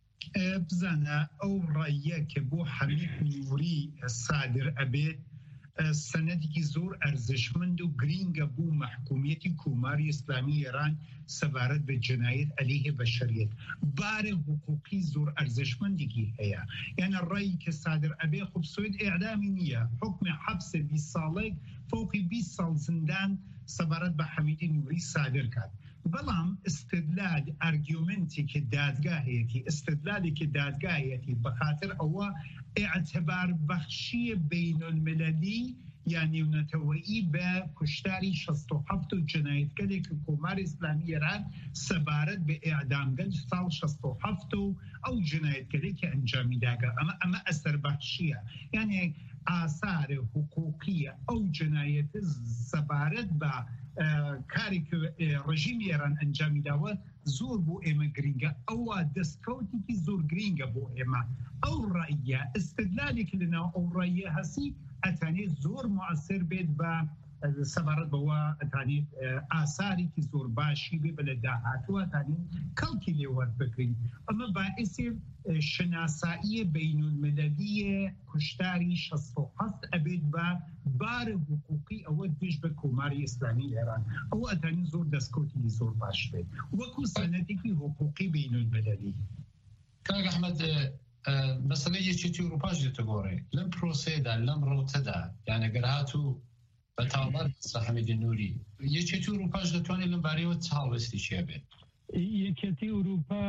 بزانە ئەو ڕاییە کە بۆ حەمید نووری سادر ئەبێت سەنەدێکی زۆر ئەرزشمند و گرینگە بوو محکومیەتی کۆماری ئیسلامی ئێران سەبارەت بە جنایەت عەلەیه بەشەریەت بارە حقوقی زۆر ئەرزشمندێکی هەیە یانە ڕایی کە سادر ئەبێ خوب سوێد ئێعدامی نییە حکمی حەبسە بیست ساڵێک فوقی بیست ساڵ زندان سەبارەت بە حەمیدی نووری سادر کات بەڵام استدلال ئارگیومنتێکی دادگاهەیەتی استدلالێکی دادگاهەیەتی بەخاتر ئەوە اعتبار بەخشی بینالمللی یا نێونەتەوەیی بە کوشتاری شەست و هەفت و جنایەتکارێک کۆماری ئیسلامی ئێران سەبارەت بە ئێعدامگەل ساڵ شەست و هەفت و ئەو جنایەتکارێکی ئەنجامی داگا ئەمە ئەمە ئەسەر بەخشیە یعنی ئاسار حقوقیە ئەو جنایەتە سەبارەت بە کارێک ڕژیمی ئێران ئەنجامی داوە زۆر بۆ ئێمە گرینگە ئەوە دەستکەوتێکی زۆر گرینگە بۆ ئێمە ئەو ڕاییە استدلالێک لەناو ئەو ڕاییە هەسی ئەتانێت زۆر موعسر بێت بە سەبارەت بەوە ئەتانێت ئاسارێکی زۆر باشی بێ بە لە داهاتوە ئەتانێت کەڵکی لێوەربگرین ئەمە باعثی شناسایی بینالمللیە کوشتاری شەست و هەفت ئەبێت بە بارە حقوقی ئەوە دوێژ بە کۆماری ئیسلامی ئێران ئەوە ئەتانێت زۆر دەستکەوتی زۆر باش بێت وەکو سەنەدێکی حقوقی بینالمللی. کاک ئەحمەد مەسەلەی یەکێتی ئەوروپاش دێتەگۆڕێ لەم پرۆسەیەدا لەم ڕۆتەدا یانە گەر هاتوو بە تاوانبار حەمیدی نووری یەکێتی ئەوروپاش دەتوانێت لەم بارەیەوە چاوەستی چیە بێت؟ یەکێتی ئەوروپا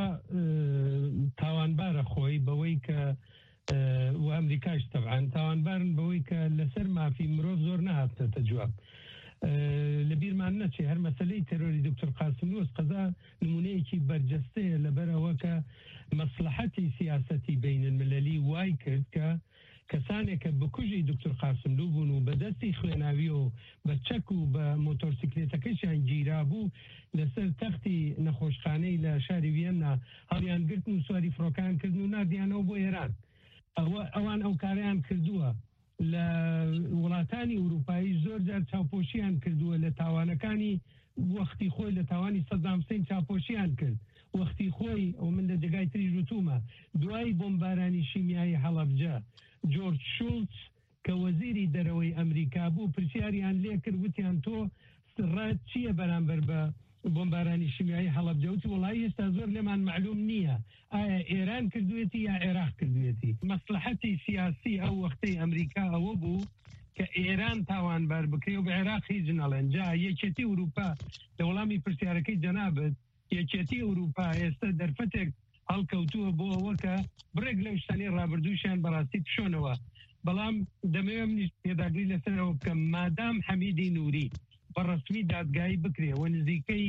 تاوانبارە خۆی بەوەی کە و ئەمریکاش تەبعاً تاوانبارن بەوەی کە لەسەر مافی مرۆڤ زۆر نەهاتێتە جواب لە بیرمان نەچێ هەر مەسەلەی تەرۆری دکتۆر قاسمی وەسقەزا نمونەیەکی بەرجەستەیە لەبەرەوە کە مەسلحەتی سیاسەتی بینالمللی وای کرد کە کەسانێکە بکوژی دکتۆر قاسملوو بوون و بەدەستی خوێناوی و بە چەک و بە مۆتۆرسیکلێتەکەیشیان گیرا بوو لەسەر تەختی نەخۆشخانەی لە شاری ڤێننا هەڵیان گرتن و سواری فڕۆکان کردن و نردیانەوە بۆ ئێران ئەوان ئەو کاریان کردووە لە وڵاتانی ئەوروپایی زۆر جار چاوپۆشیان کردووە لە تاوانەکانی وەختی خۆی لە تاوانی سەدام حوسێن چاوپۆشیان کرد وەختی خۆی ئەو من لە جێگای تری ژوتومە دوای بۆمبارانی شیمیایی هەڵەبجە جۆرج شولتز کە وەزیری دەرەوەی ئەمریکا بوو پرسیاریان لێ کرد وتیان تۆ ڕات چییە بەرامبەر بە بۆمبارانی شیمیایی هەڵەبجە وتی وەڵای هێستا زۆر لێمان معلوم نییە ئایا ئێران کردوێتی یا عێراق کردوێتی مەسلحەتی سیاسی ئەو وەختەی ئەمریکا ئەوە بوو کە ئێران تاوانبار بکرێ و بە عێراق هیچ نەڵێن جا یەکێتی ئەوروپا لە وەڵامی پرسیارەکەی جەنابەت یەکێتی ئەوروپا ئێستا دەرفەتێک هەڵکەوتووە بۆ ئەوە کە بڕێک لەو شتانەی ڕابردووشیان بەڕاستی پشۆنەوە بەڵام دەمەوێت منیش پێداگری لەسەرەوە بکەم مادام حەمیدی نووری بەڕەسمی دادگایی بکرێ و نزیکەی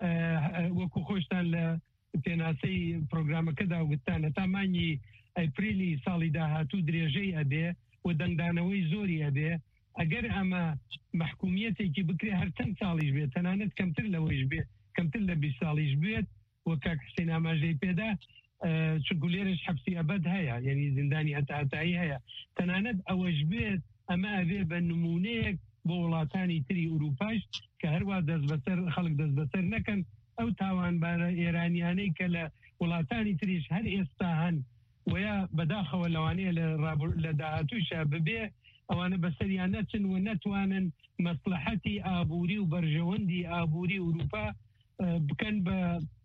وەکو خۆشتان لە پێناسەی پرۆگرامەکەدا وگتانە تا مانگی ئەپریلی ساڵی داهاتوو درێژەی ئەبێ و دەنگدانەوەی زۆری ئەبێ ئەگەر ئەمە محکومیەتێکی بکرێ هەر چەند ساڵیش بێت تەنانەت کەمتر لەوەیش بێت کەمتر لە بیست ساڵیش بێت وە کاک حسێن ئاماژەی پێدا چونکو لێرەش حەبسی ئەبەد هەیە یعنی زیندانی هەتاهەتایی هەیە تەنانەت ئەوەش بێت ئەمە ئەبێ بە نمونەیەک بۆ وڵاتانی تری ئوروپاش کە هەروە دەست بەسەر خەڵک دەست بەسەر نەکەن ئەو تاوانبارە ئێرانیانەی کە لە وڵاتانی تریش هەر ئێستا هەن ویا بەداخەوە لەوانەیە لە داهاتووشە ببێ ئەوانە بەسەریان نەچن و نەتوانن مەسلحەتی ئابووری و بەرژەوەندی ئابووری ئوروپا بکەن بە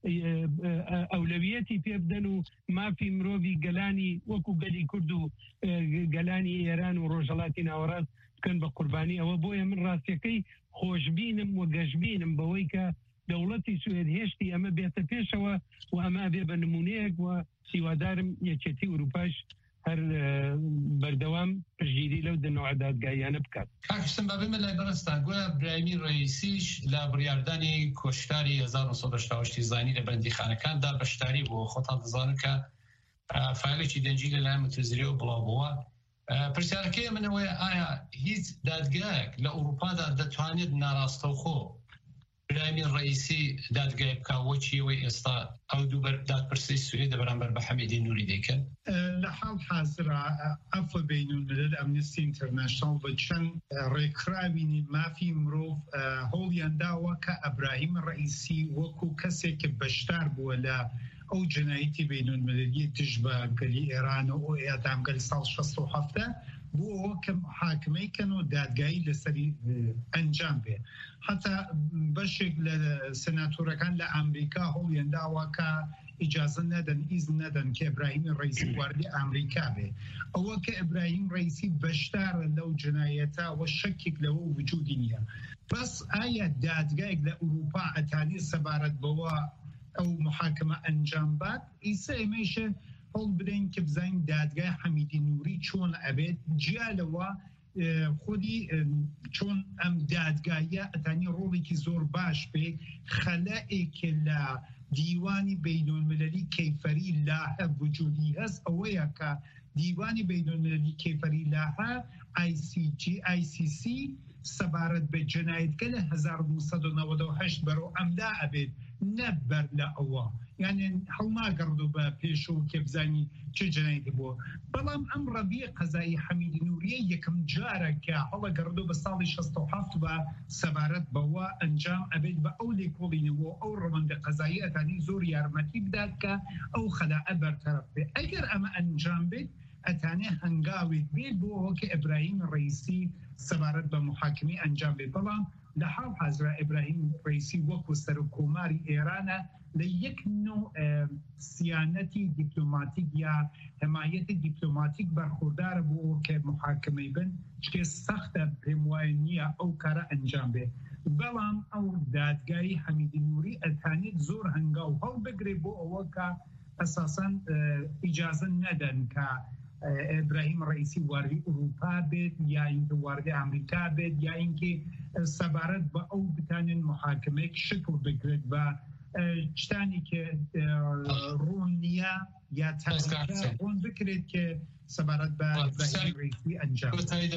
ئەولەویەتی پێ بدەن و مافی مرۆڤی گەلانی وەکو گەلی کورد و گەلانی ئێران و ڕۆژهەڵاتی ناوەڕاست بکەن بە قوربانی ئەوە بۆیە من ڕاستیەکەی خۆشببینم و گەشتبینم بەوەی کە دەوڵەتی سوێد هێشتی ئەمە بێتە پێشەوە و ئەمە بێ بە نمونەیەک و هیوادارم یەکێتی ئوروپاش هەر بەردەوام پشگیری لەو دنەوە دادگایانە بکات. کاکشتم بە بمە لای بەڕستا گویا براهیمی ڕئیسیش لە بڕیاردانی کۆشتاری هەزار و نۆ سەد و هەشتا و هەشت زانی لە بەندیخانەکاندا بەشداری بووە. خۆتان دەزانن کە فایلێکی دەنجی لەلایەن متوزریەوە بڵاو بووە. پرسیارەکەی منەوەی ئایا هیچ دادگایەک لە ئەوروپادا دەتوانێت ناڕاستەوخۆ براهیمی ڕئیسی دادگای بکە وەچیەوەی ئێستا ئەو دوو دادپرسی سوێدە بەرامبەر بە حەمیدی نووری دەکەن؟ لە حاڵ حازرا ئەفە بینالملل ئەمنستی ئینتەرناشناڵ بە چەند ڕێکخراوینی مافی مرۆڤ هەوڵیان داوە کە ئەبراهیم ڕئیسی وەکو کەسێک کە بەشدار بووە لە ئەو جنایەتی بینالمللی دژ بە گەلی ئێران و ئێدامگەل ساڵ شەست و هەفتە بۆ کە حاکمەیکەن و دادگایی لەسەری ئەنجام بێ. حتا بەشێک لە سناتۆرەکان لە ئەمریکا هەوڵیان داوە کە ئیجازە نەدەن ئیزن نەدەن کە ئیبراهیم ڕئیسی واردی ئەمریکا بێ. ئەوە کە ئیبراهیم ڕئیسی بەشدارە لەو جنایەتە و شەکێک لەوە وجودی نییە. بەس ئایا دادگایەک لە ئوروپا ئەتانی سەبارەت بەوە ئەو محاکمە ئەنجام بات؟ ئیسا ئێمەیشە هەڵ بدەین کە بزانین دادگای حەمیدی نووری چۆن ئەبێت، جیالەوە خودی چۆن ئەم دادگایە ئەتانی ڕۆڵێکی زۆر باش پێ خەلەئێکە لە دیوانی بینالمللی کەیفەری لاهە وجودی هەست. ئەوەیە کە دیوانی بینالمللی کەیفەری لاهە آی سی جی آی سی سی سەبارەت بە جنایەتکە لە هەزار و نۆ سەد و نەوەت و هەشت بەرەو ئەمدا ئەبێت نەبەر لە ئەوە، یعنی هەڵناگەڕدو بە پێشەوە کە بزانی چه جنایەتی بووە. بەڵام ئەم ڕەویە قەزایی حەمیدی نووریە یەکەم جارە کە هەڵەگەڕدو بە ساڵی شەست و هەفت بە سەبارەت بەوە ئەنجام ئەبێت بە ئەو لێکۆڵینەوە ئەو ڕەوەندە قەزایی ئەتانی زۆر یارمەتی بدات کە ئەو خەلاءە بەرتەرەف بێت. ئەگەر ئەمە ئەنجام بێت ئەتانێ هەنگاوێک بێت بۆ ئەوە کە ئیبراهیم ڕئیسی سەبارەت بە محاکمی ئەنجام بێت. بەڵام لە حاڵ حازرا ئیبراهیم ڕئیسی وەکو سەرۆکۆماری ئێرانە لە یەک نوع سیانەتی دیپلۆماتیک یا حمایەتی دیپلۆماتیک بەرخوردارە بۆ کە محاکمەی بن، چکە سەختە پێم وایە نییە ئەو کارە ئەنجام بێ. بەڵام ئەو دادگایی حەمیدی نووری ئەتانێت زۆر هەنگاو هەڵ بگرێ بۆ ئەوە کە ئەساساً ئیجازە نەدەن کە ئیبراهیم ڕئیسی واردی ئوروپا بێت یا اینکە واردی ئەمریکا بێت یا اینکە سەبارەت بە ئەو بتانێن محاکمەیەک شکل بگرێت بە شتانی کە ڕوون نییە یا ڕوون بکرێت کە سەبارەت بە ئیبراهیم ڕئیسی ئەنجام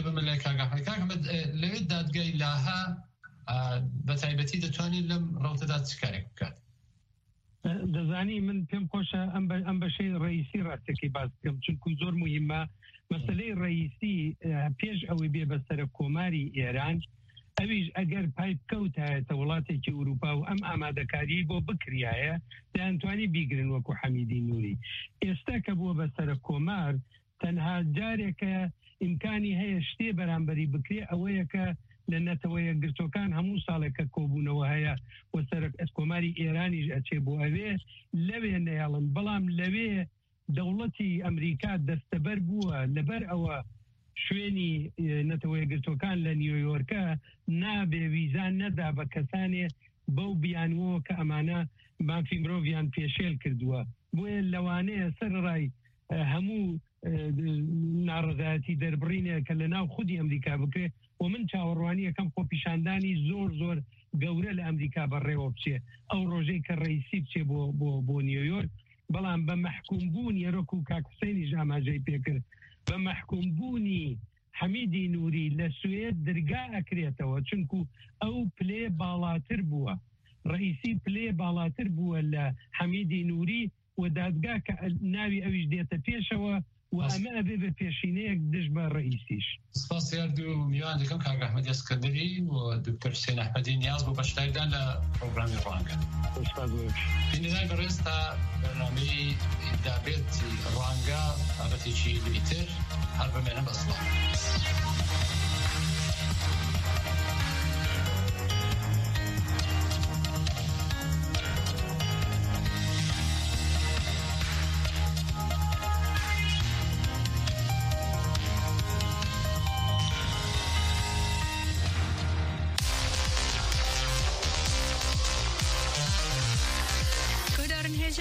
لەوێ دادگای لاها بە تایبەتی دەتوانێت لەم ڕەوتەدا چ کارێک بکات؟ دەزانی من پێم خۆشە ئەم بەشەی ڕئیسی ڕاستەکەی باس بکەم، چونکو زۆر مهمە. مەسەلەی ڕئیسی پێش ئەوەی بێ بە سەرۆکۆماری ئێران، ئەویش ئەگەر پای بکەوتایەتە وڵاتێکی ئوروپا و ئەم ئامادەکاری بۆ بکریایە دەیانتوانی بیگرن وەکو حەمیدی نووری. ئێستا کە بووە بە سەرۆکۆمار تەنها جارێکە ئیمکانی هەیە شتێ بەرامبەری بکرێ ئەوەیە کە لە نەتەوەیە گرتوەکان هەموو ساڵێکە کۆبوونەوە هەیە و سەرۆکۆماری ئێرانیش ئەچێ بۆ ئەوێ لەوێ نەیاڵن. بەڵام لەوێ دەوڵەتی ئەمریکا دەستەبەر بووە لەبەر ئەوە شوێنی نەتەوەیە گرتوەکان لە نیویۆرکە نابێ ویزان نەدا بە کەسانێ بەو بیانوەوە کە ئەمانە مافی مرۆڤیان پێشێل کردووە. بۆیە لەوانەیە سەر ڕای هەموو ناڕزایەتی دەربڕینێ کە لە ناو خودی ئەمریکا بکرێ و من چاوەڕوانی یەکەم خۆپیشاندانی زۆر زۆر گەورە لە ئەمریکا بەڕێوە بچێ ئەو ڕۆژەی کە ڕئیسی بچێ بۆ بۆ بۆ نیویۆرک. بەڵام بە مەحکومبوون یەرۆک و کاکوسەینی ژاماژەی پێکرد بە مەحکومبوونی حەمیدی نووری لە سوێد دەرگا ئەکرێتەوە، چونکو ئەو پلێ باڵاتر بووە، ڕئیسی پلێ باڵاتر بووە لە حەمیدی نووری و دادگا کە ناوی ئەویش دێتە پێشەوە و ئەمە ئەبێ بە پێشینەیەک دژ بە ڕئیسیش. سپاس یاردو و میوان دەکەم کاک ئەحمەدی ئەسکەندەری و دکتۆر حوسێن ئەحمەدی نیاز بۆ بەشداریدان لە پرۆگرامی ڕوانگە. بینەدان بەڕێز تا بەرنامەی دابێتی ڕوانگە تابەتێکی دویتر هەر بمێنە بەسڵام.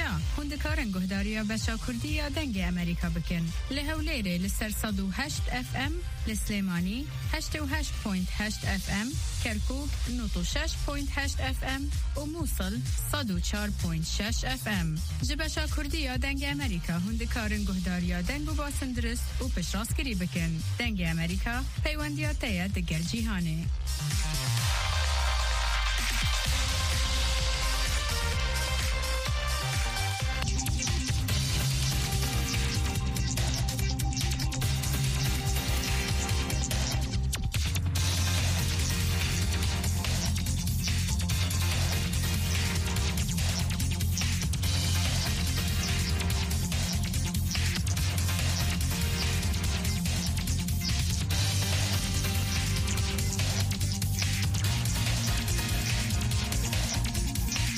یا هندکارن گهداریا بچا کردی یا دنگ امریکا بکن لهولیره لسر صد و هشت اف ام لسلیمانی هشت و هشت پوینت هشت اف ام کرکوک نود و شش پوینت هشت اف ام و موصل صد و چهار پوینت شش اف ام جبشا کردی یا دنگ امریکا هندکارن گهداریا دنگ و باسن درست و پشراس کری بکن دنگ امریکا پیوندیات تایه دگر جیهانه